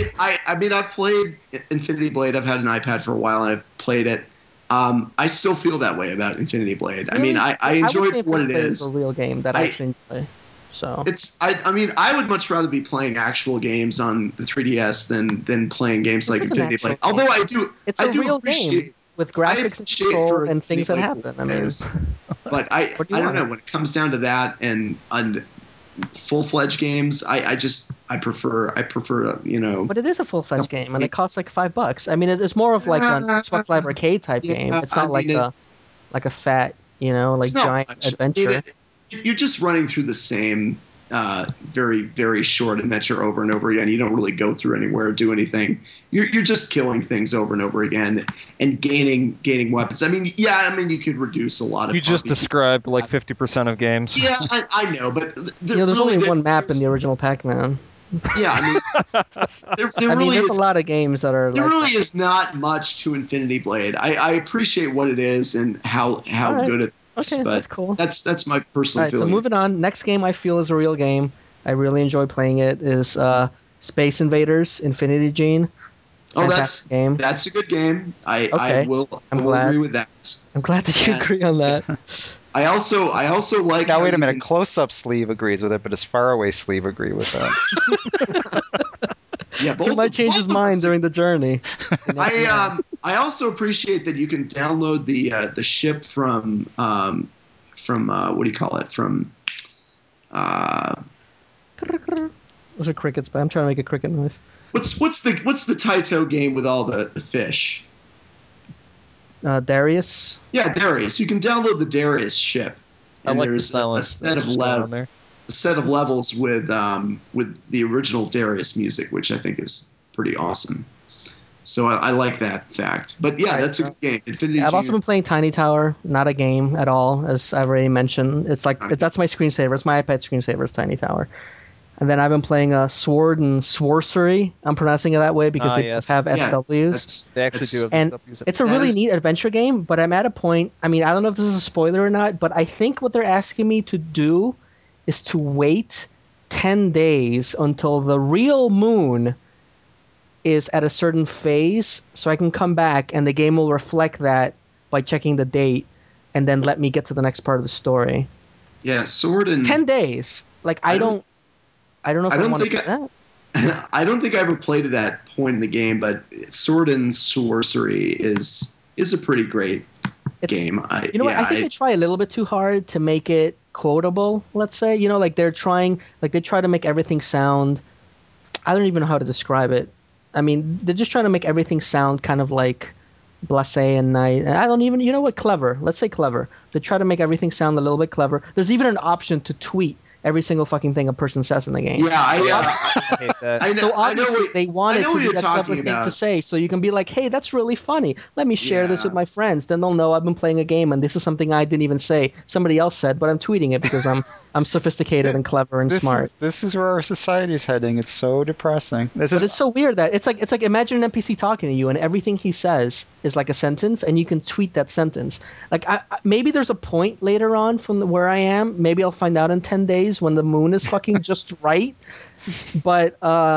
I mean, I've played Infinity Blade. I've had an iPad for a while, and I've played it. I still feel that way about Infinity Blade. I mean, Really? I enjoy would it say for what it Infinity Blade is. a real game that I I- actually enjoy. So I mean, I would much rather be playing actual games on the 3DS than playing games This like is an Infinity actual Blade. Although it's I a do real appreciate, game with I graphics and appreciate control for and things that Infinity happen. I Blade mean, is, but I what do you don't want? know when it comes down to that and full-fledged games. I prefer But it is a full-fledged something. game, and it costs like $5. I mean, it's more of like an Xbox Live Arcade type game. It's I not mean, like a fat, it's like not giant much. adventure. You're just running through the same very, very short adventure over and over again. You don't really go through anywhere or do anything. You're just killing things over and over again and gaining weapons. I mean, you could reduce a lot of. You just RPG. described like 50% of games. Yeah, I know, but There's only one map in the original Pac-Man. Yeah, I mean, there I mean, really there's is. a lot of games that are There like really that. is not much to Infinity Blade. I appreciate what it is and how All right. good it is, Okay, but that's cool. that's my All personal right, so feeling. moving on. Next game I feel is a real game. I really enjoy playing it. Is Space Invaders: Infinity Gene. Oh, Fantastic game. that's a good game. I Okay, will I'm I will glad. agree with that. I'm glad that you And agree on that. I also like Now how wait a you minute. can- Close-up sleeve agrees with it, but his far-away sleeve agree with that. yeah, He might change his mind during the journey. I also appreciate that you can download the ship from what do you call it from Those are crickets, but I'm trying to make a cricket noise. what's the Taito game with all the fish? Darius. Yeah, Darius. You can download the Darius ship, I and like the there's a silence set that's of going on there. levels with the original Darius music, which I think is pretty awesome. So I like that fact. But yeah, Alright, that's a good game. Infinity I've also been Genius. playing Tiny Tower, not a game at all, as I've already mentioned. It's like that's my screensaver. It's my iPad screensaver. It's Tiny Tower. And then I've been playing Sword and Sorcery. I'm pronouncing it that way because they both Yes. have Yeah, SWs. They actually do have And SWs. it's a That really is- neat adventure game, but I'm at a point. I mean, I don't know if this is a spoiler or not, but I think what they're asking me to do is to wait 10 days until the real moon is at a certain phase so I can come back and the game will reflect that by checking the date and then let me get to the next part of the story. Yeah, Sword and 10 days. Like I don't know if I I don't want to think do that. I don't think I ever played to that point in the game, but Sword and Sorcery is a pretty great game. I think they try a little bit too hard to make it quotable, let's say. Like they try to make everything sound, I don't even know how to describe it. I mean, they're just trying to make everything sound kind of like blasé and nice. And I don't even, clever. Let's say clever. They try to make everything sound a little bit clever. There's even an option to tweet every single fucking thing a person says in the game. Yeah, I hate that. I know. So obviously I they know wanted to what be you're a clever talking thing to about. say, so you can be like, "Hey, that's really funny. Let me share this Yeah. with my friends." Then they'll know I've been playing a game and this is something I didn't even say. Somebody else said, but I'm tweeting it because I'm sophisticated and clever and smart. This is where our society is heading. It's so depressing. But it's so weird that it's like imagine an NPC talking to you and everything he says is like a sentence and you can tweet that sentence. Like maybe there's a point later on from where I am. Maybe I'll find out in 10 days when the moon is fucking just right. But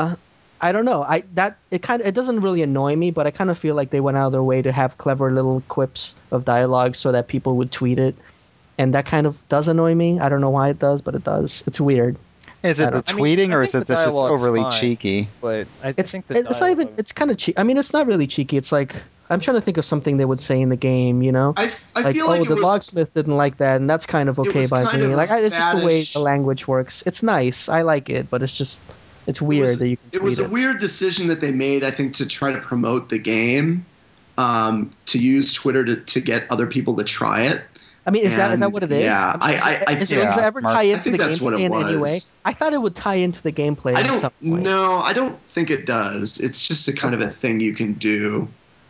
I don't know. It doesn't really annoy me, but I kind of feel like they went out of their way to have clever little quips of dialogue so that people would tweet it. And that kind of does annoy me. I don't know why it does, but it does. It's weird. Is it the tweeting or is it just overly fine, cheeky? But I think the it's not even. It's kind of cheeky. I mean, it's not really cheeky. It's like I'm trying to think of something they would say in the game. I like, feel oh, like it the was locksmith didn't like that, and that's kind of it okay was by kind me. of a Like, it's just the way faddish- the language works. It's nice. I like it, but it's weird that you can. It was a weird decision that they made, I think, to try to promote the game, to use Twitter to get other people to try it. I mean, is that And what it is? yeah, I mean, I does think it ever tie I into think the that's what gameplay it in any way? was. I thought it would tie into the gameplay I at some don't point. no, I don't think it does. It's just a kind of a thing you can do.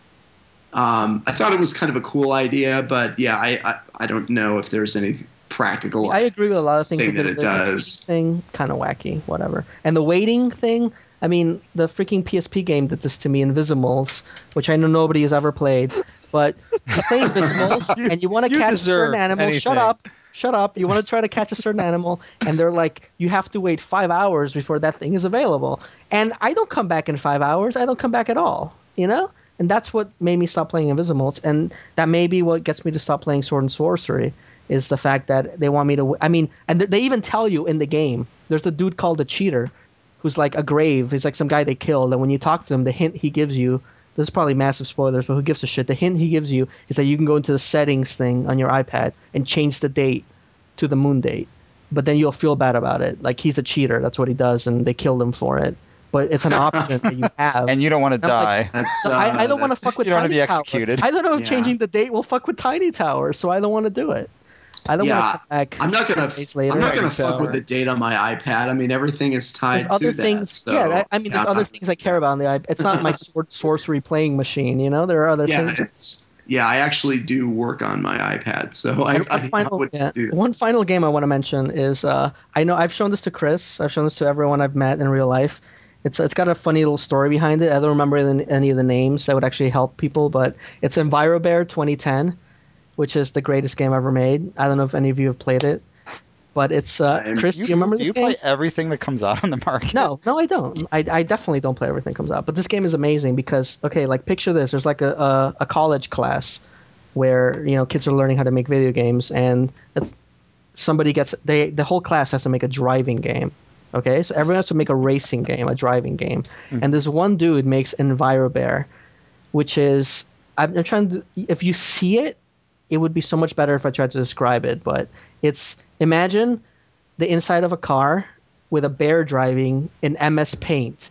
I thought it was kind of a cool idea, but yeah, I don't know if there's any practical I agree with a lot of things they thing did that with it it. The does. cheating thing, kind of wacky, whatever. And the waiting thing, I mean, the freaking PSP game did this to me, Invisimals, which I know nobody has ever played. But you play Invisimals and you want to you catch a certain deserve animal. anything. Shut up. You want to try to catch a certain animal, and they're like, you have to wait 5 hours before that thing is available. And I don't come back in 5 hours. I don't come back at all, you know? And that's what made me stop playing Invisimals. And that may be what gets me to stop playing Sword and Sorcery is the fact that they want me to. I mean, and they even tell you in the game. There's a dude called the Cheater, who's like a grave. He's like some guy they killed, and when you talk to him, the hint he gives you. This is probably massive spoilers, but who gives a shit? The hint he gives you is that you can go into the settings thing on your iPad and change the date to the moon date. But then you'll feel bad about it. Like he's a cheater. That's what he does, and they killed him for it. But it's an option that you have. And you don't want to And I'm like, die. That's no, I don't want to fuck with You don't want Tiny to be Tower. executed. I don't know if Yeah. changing the date will fuck with Tiny Tower, so I don't want to do it. I don't want to yeah. come back I'm not 10 gonna days I'm later. not gonna Tiny fuck with Tower. the date on my iPad. I mean, everything is There's tied other to that. things. So Yeah, I mean, yeah, there's I'm other not things I gonna do care that. about on the iPad. It's not my sorcery playing machine. You know, there are other Yeah, things. I actually do work on my iPad, so And I would do that. one final game I want to mention is I know I've shown this to Chris. I've shown this to everyone I've met in real life. It's got a funny little story behind it. I don't remember any of the names that would actually help people, but it's EnviroBear 2010, which is the greatest game ever made. I don't know if any of you have played it, but it's Chris. Do you remember Do this you game? play everything that comes out on the market? No, I don't. I definitely don't play everything comes out. But this game is amazing because okay, like picture this: there's like a college class where kids are learning how to make video games, and it's somebody gets the whole class has to make a driving game. Okay, so everyone has to make a racing game, a driving game, and this one dude makes EnviroBear, which is I'm trying to. If you see it, it would be so much better if I tried to describe it. But it's imagine the inside of a car with a bear driving in MS Paint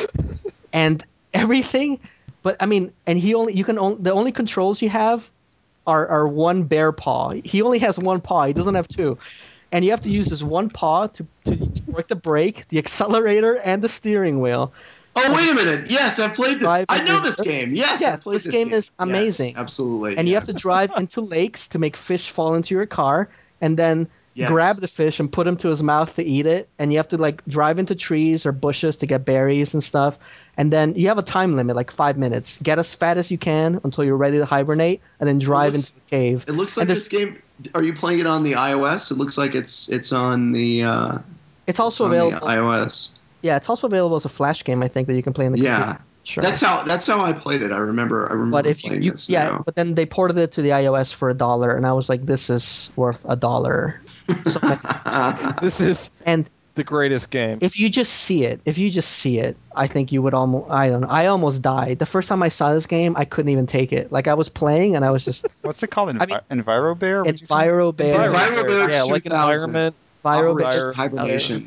and everything. But I mean, and the only controls you have are one bear paw. He only has one paw. He doesn't have two. And you have to use this one paw to work the brake, the accelerator, and the steering wheel. Oh, wait a minute. Yes, I've played this. Drive I in know this reverse. game. Yes, I've Yes, played this this game game. is Yes, amazing. absolutely. And you have to Yes. drive into lakes to make fish fall into your car, and then grab Yes. the fish and put him to his mouth to eat it. And you have to like drive into trees or bushes to get berries and stuff. And then you have a time limit, like 5 minutes. Get as fat as you can until you're ready to hibernate, and then drive into the cave. It looks And like this game. Are you playing it on the iOS? It looks like it's on the it's it's also on the available. iOS. Yeah, it's also available as a flash game. I think that you can play in the computer. Yeah. Sure. That's how I played it. I remember But if playing you this yeah, now. but then they ported it to the iOS for $1, and I was like, this is worth $1. So many. This is And the greatest game. if you just see it, I think you would almost. I don't know. I almost died the first time I saw this game. I couldn't even take it. Like I was playing, and I was just What's it called? I mean, EnviroBear? What'd you call it? EnviroBear. EnviroBear Yeah, like 2000. environment. Operation EnviroBear. Hibernation.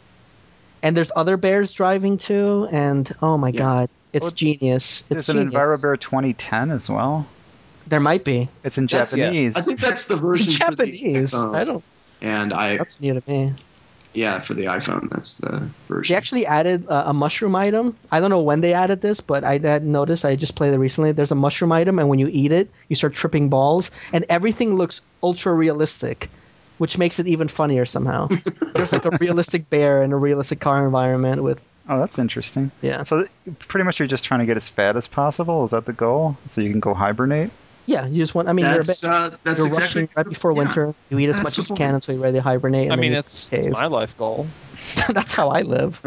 And there's other bears driving too, and oh my Yeah. god, it's Oh, genius. It's There's an genius. EnviroBear 2010 as well. There might be. It's in That's- Japanese. I think that's the version Japanese. for the iPhone. I don't. And That's new to me. for the iPhone, that's the They version. actually added a mushroom item. I don't know when they added this, but I had noticed. I just played it recently. There's a mushroom item, and when you eat it, you start tripping balls, and everything looks ultra realistic, which makes it even funnier somehow. There's like a realistic bear in a realistic car environment with Oh, that's interesting. yeah. So pretty much you're just trying to get as fat as possible. Is that the goal? So you can go hibernate? Yeah, you just want. I mean, you're a bit. That's You're exactly rushing right before yeah. winter. You eat as That's much the as you point. can until you're ready to hibernate. And I then mean, you it's cave. my life goal. That's how I live.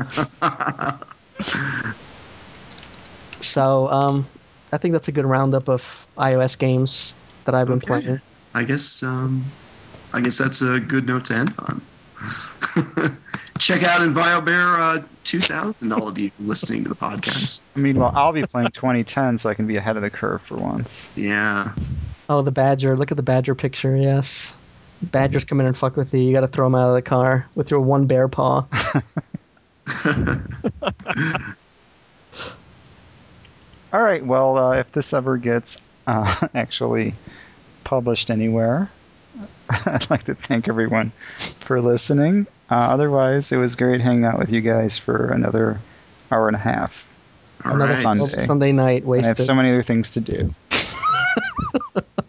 So, I think that's a good roundup of iOS games that I've been playing. I guess that's a good note to end on. Check out EnviroBear 2000, all of you listening to the podcast. I mean, well, I'll be playing 2010, so I can be ahead of the curve for once. Yeah. Oh, the badger! Look at the badger picture. Yes, badgers come in and fuck with you. You got to throw them out of the car with your one bear paw. All right, well, if this ever gets actually published anywhere, I'd like to thank everyone for listening. Otherwise, it was great hanging out with you guys for another hour and a half. All Another right. Sunday. Sunday night And I have wasted. so many other things to do.